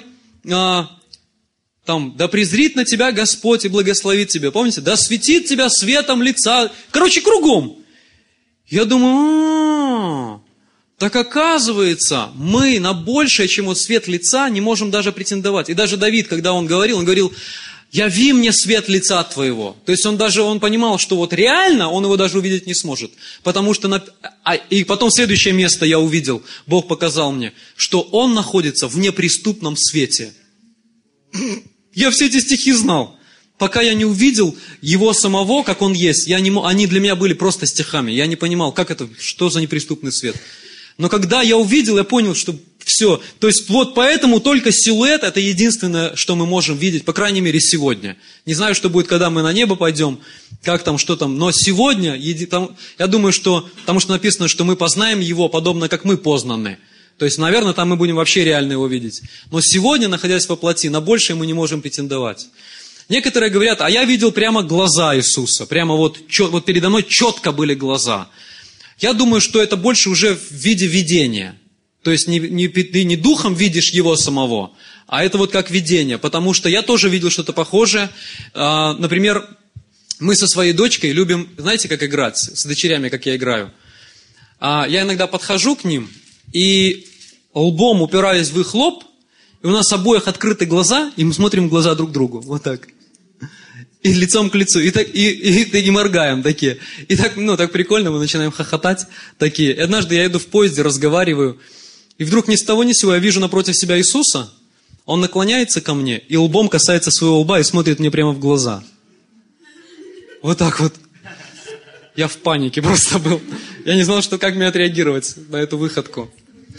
«Да презрит на тебя Господь и благословит тебя». Помните? «Да светит тебя светом лица». Короче, кругом. Я думаю: так оказывается, мы на большее, чем вот свет лица, не можем даже претендовать. И даже Давид, когда он говорил: «Яви мне свет лица твоего». То есть он понимал, что вот реально он его даже увидеть не сможет. Потому что, и потом следующее место я увидел, Бог показал мне, что он находится в неприступном свете. Я все эти стихи знал. Пока я не увидел его самого, как он есть, они для меня были просто стихами. Я не понимал, что за неприступный свет. Но когда я увидел, я понял, что все. То есть вот поэтому только силуэт — это единственное, что мы можем видеть, по крайней мере сегодня. Не знаю, что будет, когда мы на небо пойдем, как там, что там. Но сегодня, я думаю, потому что написано, что мы познаем его, подобно как мы познаны. То есть, наверное, там мы будем вообще реально его видеть. Но сегодня, находясь во плоти, на большее мы не можем претендовать. Некоторые говорят: а я видел прямо глаза Иисуса. Прямо вот передо мной четко были глаза. Я думаю, что это больше уже в виде видения. То есть ты не духом видишь его самого, а это вот как видение. Потому что я тоже видел что-то похожее. Например, мы со своей дочкой любим, знаете, как играть? С дочерями, как я играю. Я иногда подхожу к ним и лбом упираюсь в их лоб, и у нас обоих открыты глаза, и мы смотрим в глаза друг другу. Вот так. И лицом к лицу. И моргаем такие. И так прикольно, мы начинаем хохотать такие. И однажды я иду в поезде, разговариваю, и вдруг ни с того ни с сего я вижу напротив себя Иисуса, он наклоняется ко мне и лбом касается своего лба и смотрит мне прямо в глаза. Вот так вот. Я в панике просто был. Я не знал, как мне отреагировать на эту выходку.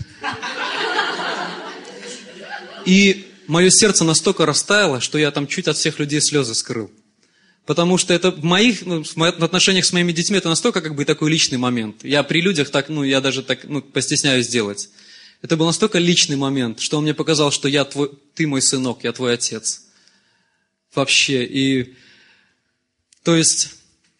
И мое сердце настолько растаяло, что я там чуть от всех людей слезы скрыл. Потому что это в отношениях с моими детьми это настолько такой личный момент. Я при людях я даже постесняюсь делать. Это был настолько личный момент, что он мне показал, что ты мой сынок, я твой отец. Вообще. И то есть,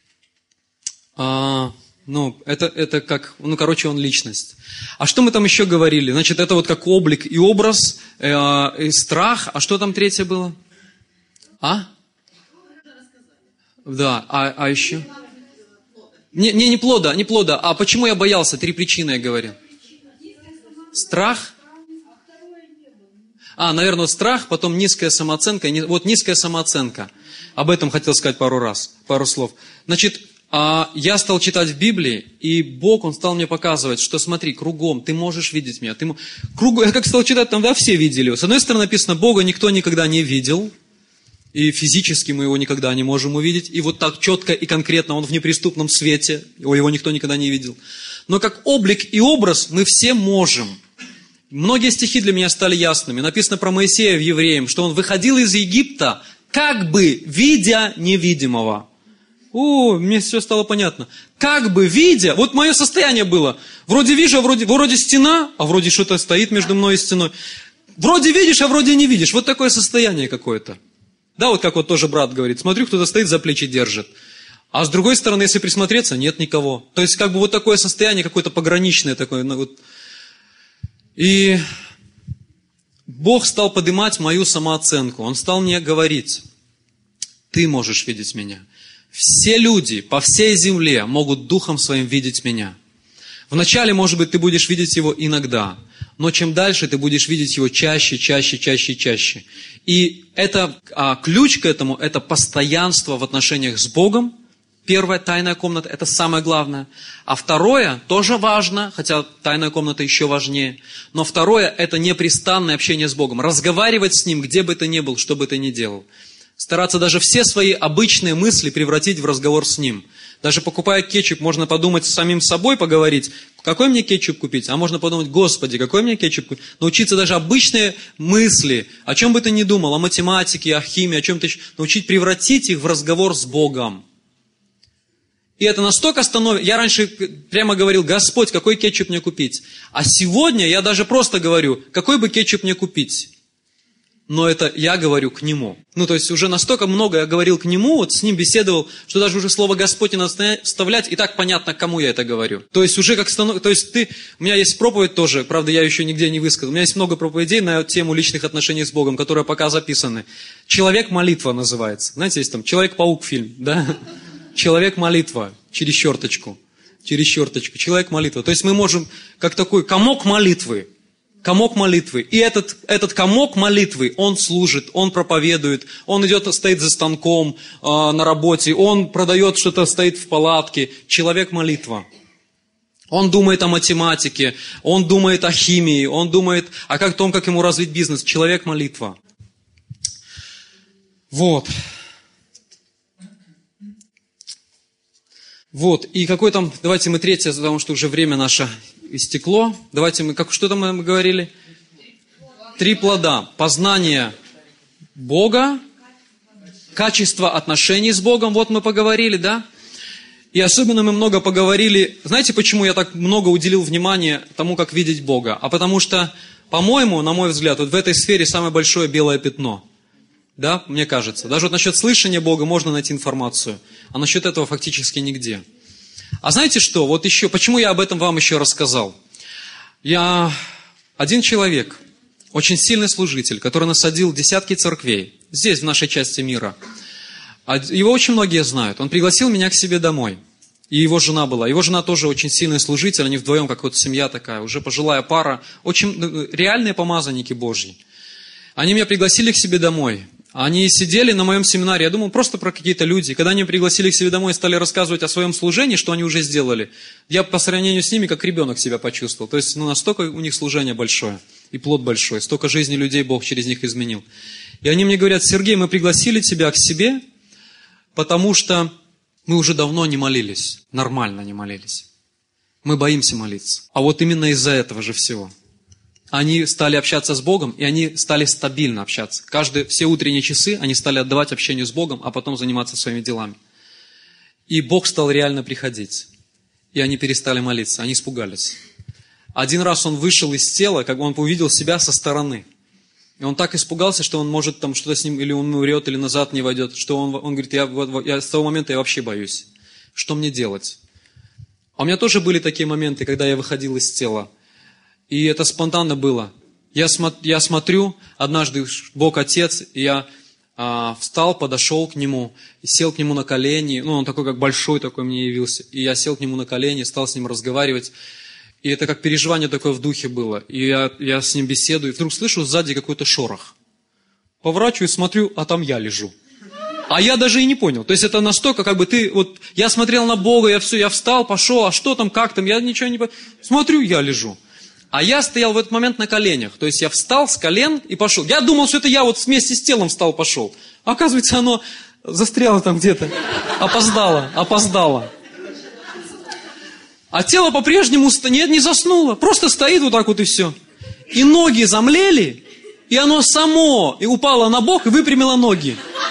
это как, он личность. А что мы там еще говорили? Значит, это вот как облик и образ, и страх. А что там третье было? Да, а еще? Не плода. А почему я боялся? 3 причины я говорил. Страх. Наверное, страх, потом низкая самооценка. Вот низкая самооценка. Об этом хотел сказать пару слов. Значит, я стал читать в Библии, и Бог, Он стал мне показывать, что смотри, кругом, ты можешь видеть меня. Я как стал читать, там, да, все видели. С одной стороны написано, Бога никто никогда не видел, и физически мы Его никогда не можем увидеть, и вот так четко и конкретно Он в неприступном свете, Его никто никогда не видел. Но как облик и образ мы все можем. Многие стихи для меня стали ясными. Написано про Моисея в Евреям, что он выходил из Египта, как бы видя невидимого. Мне все стало понятно. Как бы видя, вот мое состояние было. Вроде вижу, а вроде стена, а вроде что-то стоит между мной и стеной. Вроде видишь, а вроде не видишь. Вот такое состояние какое-то. Да, вот как вот тоже брат говорит. Смотрю, кто-то стоит, за плечи держит. А с другой стороны, если присмотреться, нет никого. То есть как бы вот такое состояние какое-то пограничное такое. И Бог стал поднимать мою самооценку. Он стал мне говорить, ты можешь видеть меня. Все люди по всей земле могут духом своим видеть меня. Вначале, может быть, ты будешь видеть его иногда, но чем дальше, ты будешь видеть его чаще. И это ключ к этому, это постоянство в отношениях с Богом. Первая тайная комната, это самое главное. А второе, тоже важно, хотя тайная комната еще важнее. Но второе, это непрестанное общение с Богом. Разговаривать с Ним, где бы ты ни был, что бы ты ни делал. Стараться даже все свои обычные мысли превратить в разговор с Ним. Даже покупая кетчуп, можно подумать с самим собой, поговорить, какой мне кетчуп купить? А можно подумать, Господи, какой мне кетчуп купить? Научиться даже обычные мысли, о чем бы ты ни думал, о математике, о химии, о чем-то еще, научить превратить их в разговор с Богом. И это настолько становится... Я раньше прямо говорил, Господь, какой кетчуп мне купить? А сегодня я даже просто говорю, какой бы кетчуп мне купить? Но это я говорю к Нему. То есть уже настолько много я говорил к Нему, вот с Ним беседовал, что даже уже слово Господь не надо вставлять, и так понятно, кому я это говорю. То есть уже как становится... То есть у меня есть проповедь тоже, правда, я еще нигде не высказал. У меня есть много проповедей на тему личных отношений с Богом, которые пока записаны. «Человек-молитва» называется. Знаете, есть там «Человек-паук» фильм, да? Человек-молитва, через черточку. Человек-молитва. То есть мы можем, как такой комок молитвы. И этот комок молитвы, он служит, он проповедует, он идет, стоит за станком на работе, он продает что-то, стоит в палатке. Человек-молитва. Он думает о математике, он думает о химии, он думает о том, как ему развить бизнес. Человек-молитва. И какой там, давайте мы третье, потому что уже время наше истекло. Давайте что там мы говорили? 3 плода. Познание Бога, качество отношений с Богом, вот мы поговорили, да? И особенно мы много поговорили, знаете, почему я так много уделил внимания тому, как видеть Бога? А потому что, по-моему, на мой взгляд, вот в этой сфере самое большое белое пятно. Да, мне кажется. Даже вот насчет слышания Бога можно найти информацию, а насчет этого фактически нигде. А знаете что? Вот еще, почему я об этом вам еще рассказал? Один человек, очень сильный служитель, который насадил десятки церквей, здесь, в нашей части мира. Его очень многие знают. Он пригласил меня к себе домой. И его жена была. Его жена тоже очень сильный служитель, они вдвоем, как вот семья такая, уже пожилая пара, очень реальные помазанники Божьи. Они меня пригласили к себе домой. Они сидели на моем семинаре, я думал, просто про какие-то люди. Когда они пригласили к себе домой и стали рассказывать о своем служении, что они уже сделали, я по сравнению с ними, как ребенок себя почувствовал. То есть, настолько у них служение большое и плод большой, столько жизни людей Бог через них изменил. И они мне говорят, Сергей, мы пригласили тебя к себе, потому что мы уже давно не молились, нормально не молились. Мы боимся молиться. А вот именно из-за этого же всего. Они стали общаться с Богом, и они стали стабильно общаться. Все утренние часы они стали отдавать общению с Богом, а потом заниматься своими делами. И Бог стал реально приходить. И они перестали молиться, они испугались. Один раз он вышел из тела, как он увидел себя со стороны. И он так испугался, что он может там что-то с ним, или он умрет, или назад не войдет. Что он говорит, я с того момента я вообще боюсь. Что мне делать? А у меня тоже были такие моменты, когда я выходил из тела. И это спонтанно было. Я смотрю, однажды Бог Отец, и я встал, подошел к нему, и сел к нему на колени. Ну, он такой, как большой такой мне явился. И я сел к нему на колени, стал с ним разговаривать. И это как переживание такое в духе было. И я с ним беседую, и вдруг слышу сзади какой-то шорох. Поворачиваюсь, смотрю, а там я лежу. А я даже и не понял. То есть это настолько, как бы ты, вот, я смотрел на Бога, я встал, пошел, а что там, как там, я ничего не понял. Смотрю, я лежу. А я стоял в этот момент на коленях. То есть я встал с колен и пошел. Я думал, что это я вот вместе с телом встал, пошел. А оказывается, оно застряло там где-то. Опоздало. А тело по-прежнему не заснуло. Просто стоит вот так вот и все. И ноги замлели, и оно само и упало на бок и выпрямило ноги.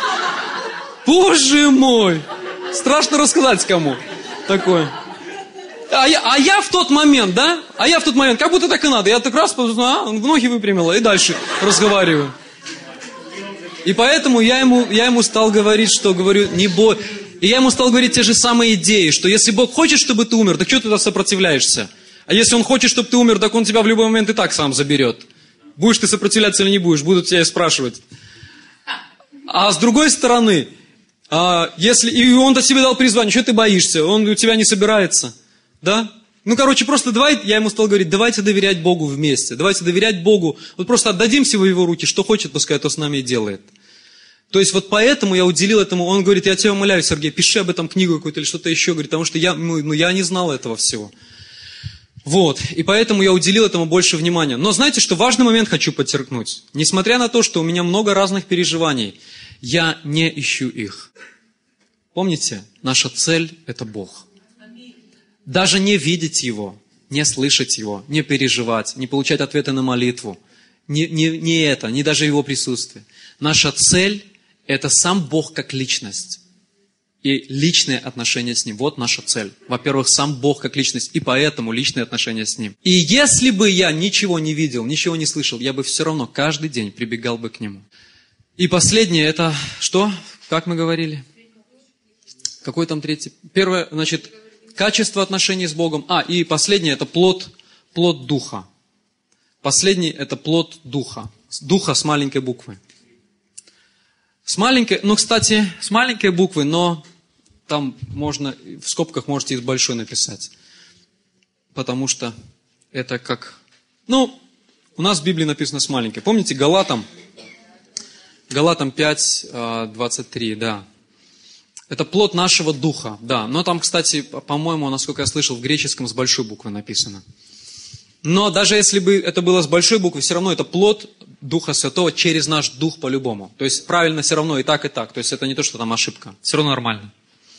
Боже мой! Страшно рассказать кому такое. А я в тот момент, да? Как будто так и надо. Я так раз, ноги выпрямила и дальше разговариваю. И поэтому я ему стал говорить, что говорю, не бой. И я ему стал говорить те же самые идеи, что если Бог хочет, чтобы ты умер, так что ты тогда сопротивляешься? А если Он хочет, чтобы ты умер, так Он тебя в любой момент и так сам заберет. Будешь ты сопротивляться или не будешь, будут тебя и спрашивать. А с другой стороны, если и Он до тебе дал призвание, что ты боишься? Он у тебя не собирается. Да? Просто я ему стал говорить, давайте доверять Богу вместе. Давайте доверять Богу. Вот просто отдадимся в Его руки, что хочет, пускай то с нами и делает. То есть вот поэтому я уделил этому, он говорит, я тебя умоляю, Сергей, пиши об этом книгу какую-то или что-то еще, говорит, потому что я не знал этого всего. Вот, и поэтому я уделил этому больше внимания. Но знаете, что важный момент хочу подчеркнуть. Несмотря на то, что у меня много разных переживаний, я не ищу их. Помните, наша цель – это Бог. Даже не видеть Его, не слышать Его, не переживать, не получать ответы на молитву. Не даже Его присутствие. Наша цель – это сам Бог как личность. И личные отношения с Ним. Вот наша цель. Во-первых, сам Бог как личность, и поэтому личные отношения с Ним. И если бы я ничего не видел, ничего не слышал, я бы все равно каждый день прибегал бы к Нему. И последнее – это что? Как мы говорили? Какой там третий? Первое, значит, качество отношений с Богом. И последнее – это плод Духа. Последний – это плод Духа. Духа с маленькой буквы. С маленькой буквы, но там можно, в скобках можете и с большой написать. Потому что это как... у нас в Библии написано с маленькой. Помните Галатам 5, 23, да. Это плод нашего духа, да. Но там, кстати, по-моему, насколько я слышал, в греческом с большой буквы написано. Но даже если бы это было с большой буквы, все равно это плод Духа Святого через наш дух по-любому. То есть правильно все равно и так, и так. То есть это не то, что там ошибка. Все равно нормально.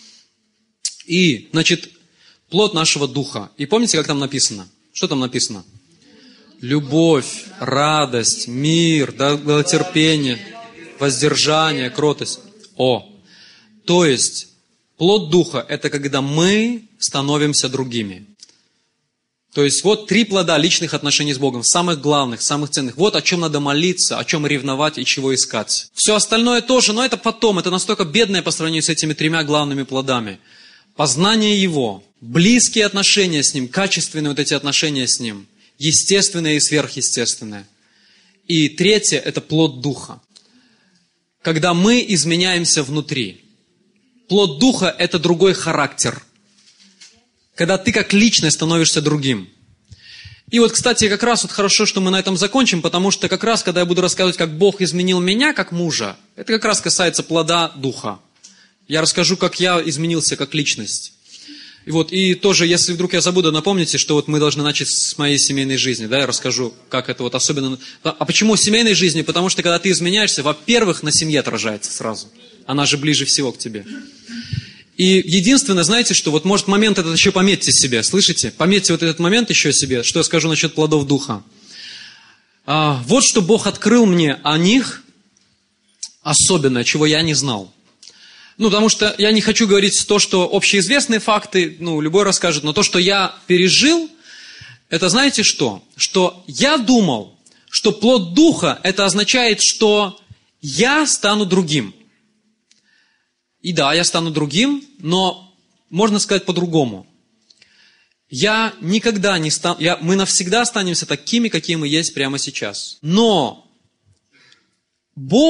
И, значит, плод нашего духа. И помните, как там написано? Что там написано? Любовь, радость, мир, долготерпение, воздержание, кротость. То есть плод духа – это когда мы становимся другими. То есть вот 3 плода личных отношений с Богом, самых главных, самых ценных. Вот о чем надо молиться, о чем ревновать и чего искать. Все остальное тоже, но это потом, это настолько бедное по сравнению с этими 3 главными плодами. Познание Его, близкие отношения с Ним, качественные вот эти отношения с Ним, естественные и сверхъестественные. И третье – это плод Духа. Когда мы изменяемся внутри. Плод Духа – это другой характер. Когда ты как личность становишься другим. И вот, кстати, как раз вот хорошо, что мы на этом закончим, потому что как раз, когда я буду рассказывать, как Бог изменил меня, как мужа, это как раз касается плода Духа. Я расскажу, как я изменился как личность. И тоже, если вдруг я забуду, напомните, что вот мы должны начать с моей семейной жизни, да, я расскажу, как это вот особенно... А почему семейной жизни? Потому что, когда ты изменяешься, во-первых, на семье отражается сразу. Она же ближе всего к тебе. И единственное, знаете, что вот может момент этот еще пометьте себе, слышите? Пометьте вот этот момент еще себе, что я скажу насчет плодов Духа. Вот что Бог открыл мне о них особенное, чего я не знал. Потому что я не хочу говорить то, что общеизвестные факты, любой расскажет, но то, что я пережил, это знаете что? Что я думал, что плод Духа, это означает, что я стану другим. И да, я стану другим, но можно сказать по-другому. Я никогда не стану, мы навсегда останемся такими, какие мы есть прямо сейчас. Но Бог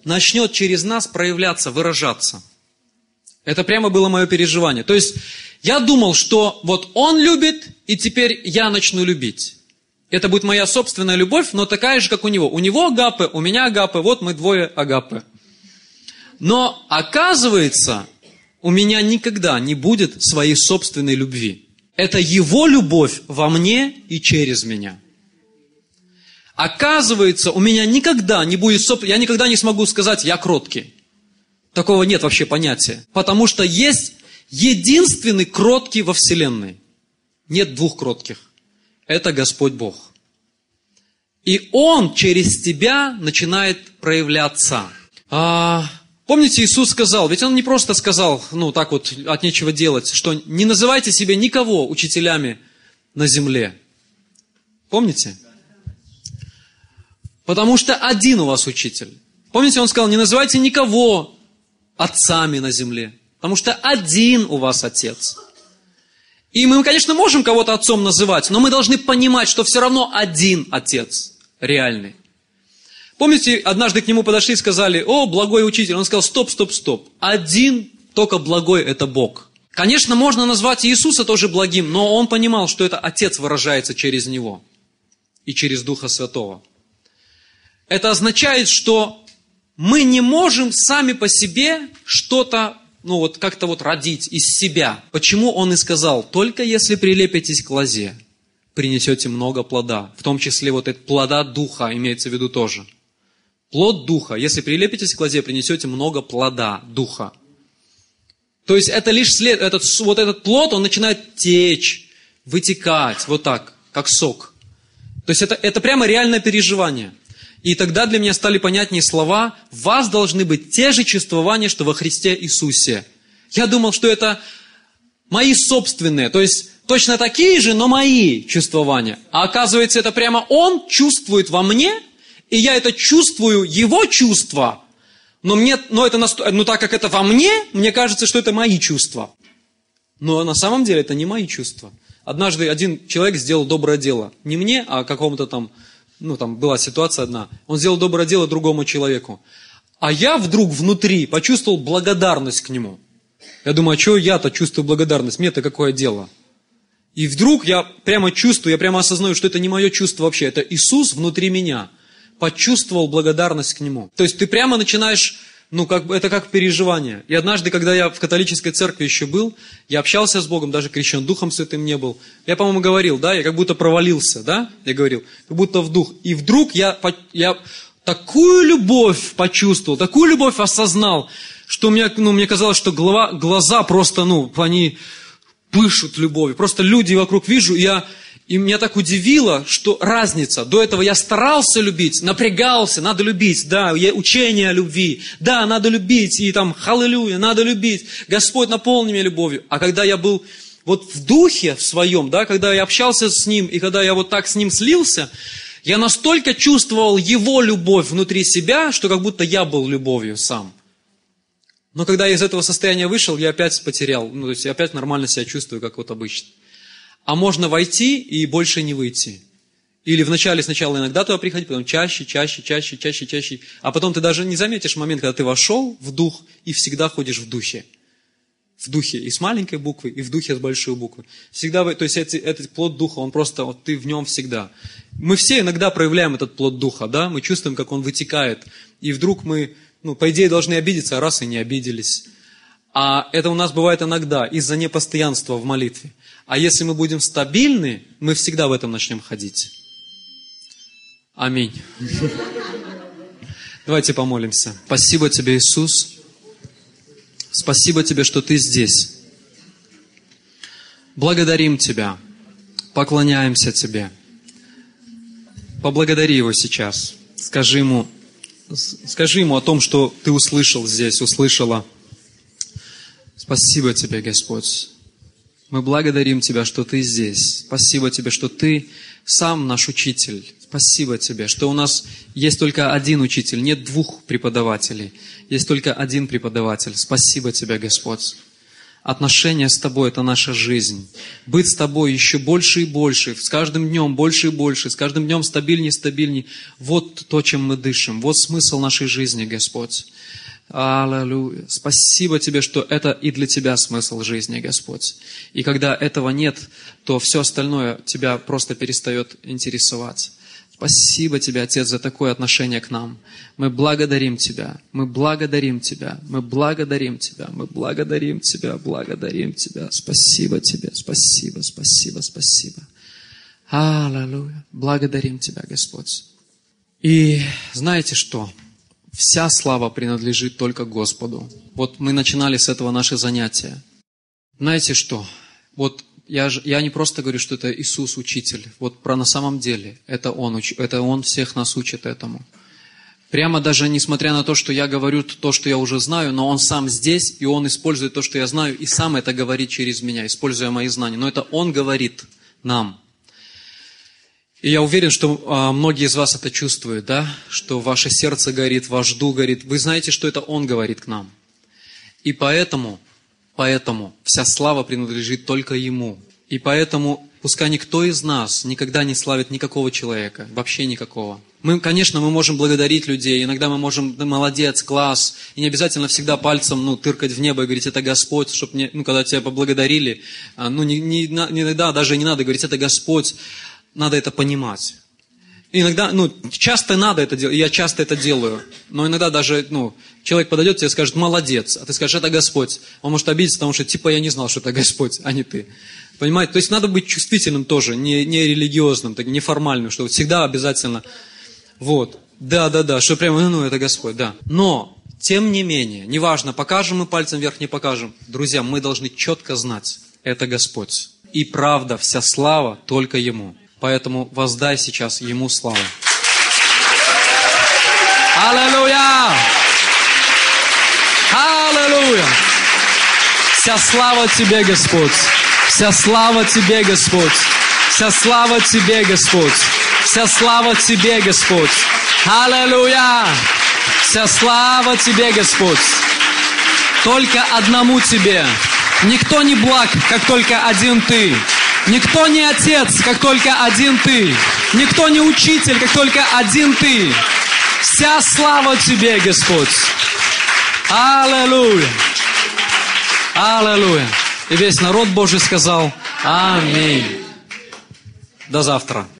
начнет через нас проявляться, выражаться. Это прямо было мое переживание. То есть я думал, что вот Он любит, и теперь я начну любить. Это будет моя собственная любовь, но такая же, как у Него. У Него агапе, у меня агапе, вот мы двое агапе. Но оказывается, у меня никогда не будет своей собственной любви. Это Его любовь во мне и через меня. Оказывается, у меня никогда не будет я никогда не смогу сказать «я кроткий». Такого нет вообще понятия. Потому что есть единственный кроткий во Вселенной. Нет двух кротких. Это Господь Бог. И Он через тебя начинает проявляться. Помните, Иисус сказал, ведь Он не просто сказал, так вот, от нечего делать, что не называйте себя никого учителями на земле. Помните? Потому что один у вас учитель. Помните, Он сказал, не называйте никого отцами на земле. Потому что один у вас Отец. И мы, конечно, можем кого-то отцом называть, но мы должны понимать, что все равно один Отец реальный. Помните, однажды к Нему подошли и сказали, о, благой учитель. Он сказал, стоп. Один только благой – это Бог. Конечно, можно назвать Иисуса тоже благим, но Он понимал, что это Отец выражается через Него и через Духа Святого. Это означает, что мы не можем сами по себе что-то, как-то родить из себя. Почему Он и сказал, только если прилепитесь к лозе, принесете много плода. В том числе плода Духа имеется в виду тоже. Плод Духа. Если прилепитесь к лозе, принесете много плода Духа. То есть это лишь этот плод, он начинает течь, вытекать, вот так, как сок. То есть это прямо реальное переживание. И тогда для меня стали понятнее слова: «В вас должны быть те же чувствования, что во Христе Иисусе». Я думал, что это мои собственные, то есть точно такие же, но мои чувствования. А оказывается, это прямо Он чувствует во мне, и я это чувствую, Его чувства. Так как это во мне кажется, что это мои чувства. Но на самом деле это не мои чувства. Однажды один человек сделал доброе дело. Не мне, а какому-то там была ситуация одна. Он сделал доброе дело другому человеку. А я вдруг внутри почувствовал благодарность к нему. Я думаю, а чего я-то чувствую благодарность? Мне-то какое дело? И вдруг я прямо чувствую, я прямо осознаю, что это не мое чувство вообще. Это Иисус внутри меня. Почувствовал благодарность к Нему. То есть ты прямо начинаешь, это как переживание. И однажды, когда я в католической церкви еще был, я общался с Богом, даже крещен Духом Святым не был. Я, по-моему, говорил, я как будто провалился, я говорил, как будто в дух. И вдруг я такую любовь почувствовал, такую любовь осознал, что мне казалось, что глаза просто, они пышут любовью. Просто люди вокруг вижу, и меня так удивило, что разница. До этого я старался любить, напрягался, надо любить, учение о любви, надо любить, и халилюя, надо любить, Господь наполни меня любовью. А когда я был в духе в своем, когда я общался с Ним, и когда я так с Ним слился, я настолько чувствовал Его любовь внутри себя, что как будто я был любовью сам. Но когда я из этого состояния вышел, я опять потерял, то есть я опять нормально себя чувствую, как обычно. А можно войти и больше не выйти. Или сначала иногда туда приходить, потом чаще. А потом ты даже не заметишь момент, когда ты вошел в дух и всегда ходишь в духе. В духе и с маленькой буквы, и в духе с большой буквы. Всегда, то есть этот плод духа, он просто, ты в нем всегда. Мы все иногда проявляем этот плод духа, мы чувствуем, как он вытекает. И вдруг мы, по идее, должны обидеться, а раз и не обиделись. А это у нас бывает иногда из-за непостоянства в молитве. А если мы будем стабильны, мы всегда в этом начнем ходить. Аминь. Давайте помолимся. Спасибо Тебе, Иисус. Спасибо Тебе, что Ты здесь. Благодарим Тебя. Поклоняемся Тебе. Поблагодари Его сейчас. Скажи Ему о том, что Ты услышал здесь, услышала. Спасибо Тебе, Господь. Мы благодарим Тебя, что Ты здесь. Спасибо Тебе, что Ты сам наш учитель. Спасибо Тебе, что у нас есть только один учитель, нет двух преподавателей. Есть только один преподаватель. Спасибо Тебе, Господь. Отношения с Тобой – это наша жизнь. Быть с Тобой еще больше и больше, с каждым днем больше и больше, с каждым днем стабильнее и стабильнее. Вот то, чем мы дышим, вот смысл нашей жизни, Господь. Аллилуйя. Спасибо Тебе, что это и для Тебя смысл жизни, Господь. И когда этого нет, то все остальное Тебя просто перестает интересовать. Спасибо Тебе, Отец, за такое отношение к нам. Мы благодарим Тебя, мы благодарим Тебя, мы благодарим Тебя, мы благодарим Тебя, благодарим Тебя. Спасибо Тебе, спасибо, спасибо, спасибо. Аллилуйя. Благодарим Тебя, Господь. И знаете что? Вся слава принадлежит только Господу. Вот мы начинали с этого наше занятие. Знаете что? Вот я не просто говорю, что это Иисус учитель. Вот на самом деле это Он всех нас учит этому. Прямо даже несмотря на то, что я говорю то, что я уже знаю, но Он сам здесь, и Он использует то, что я знаю, и сам это говорит через меня, используя мои знания. Но это Он говорит нам. И я уверен, что многие из вас это чувствуют, да? Что ваше сердце горит, ваш дух горит. Вы знаете, что это Он говорит к нам. И поэтому вся слава принадлежит только Ему. И поэтому пускай никто из нас никогда не славит никакого человека, вообще никакого. Конечно, мы можем благодарить людей, иногда мы можем, да, молодец, класс, и не обязательно всегда пальцем тыркать в небо и говорить, это Господь, чтобы когда тебя поблагодарили, иногда даже не надо говорить, это Господь, надо это понимать. Иногда, часто надо это делать, я часто это делаю, но иногда даже, человек подойдет тебе и скажет, молодец, а ты скажешь, это Господь. Он может обидеться, потому что, я не знал, что это Господь, а не ты. Понимаете? То есть надо быть чувствительным тоже, не религиозным, не формальным, что всегда обязательно, что прямо, это Господь, да. Но, тем не менее, неважно, покажем мы пальцем вверх, не покажем, друзья, мы должны четко знать, это Господь. И правда, вся слава только Ему. Поэтому воздай сейчас Ему славу. Аллилуйя! Аллилуйя! Вся слава Тебе, Господь! Вся слава Тебе, Господь! Вся слава Тебе, Господь! Вся слава Тебе, Господь! Аллилуйя! Вся слава Тебе, Господь! Только одному Тебе! Никто не благ, как только один Ты! Никто не отец, как только один Ты. Никто не учитель, как только один Ты. Вся слава Тебе, Господь. Аллилуйя. Аллилуйя. И весь народ Божий сказал: Аминь. До завтра.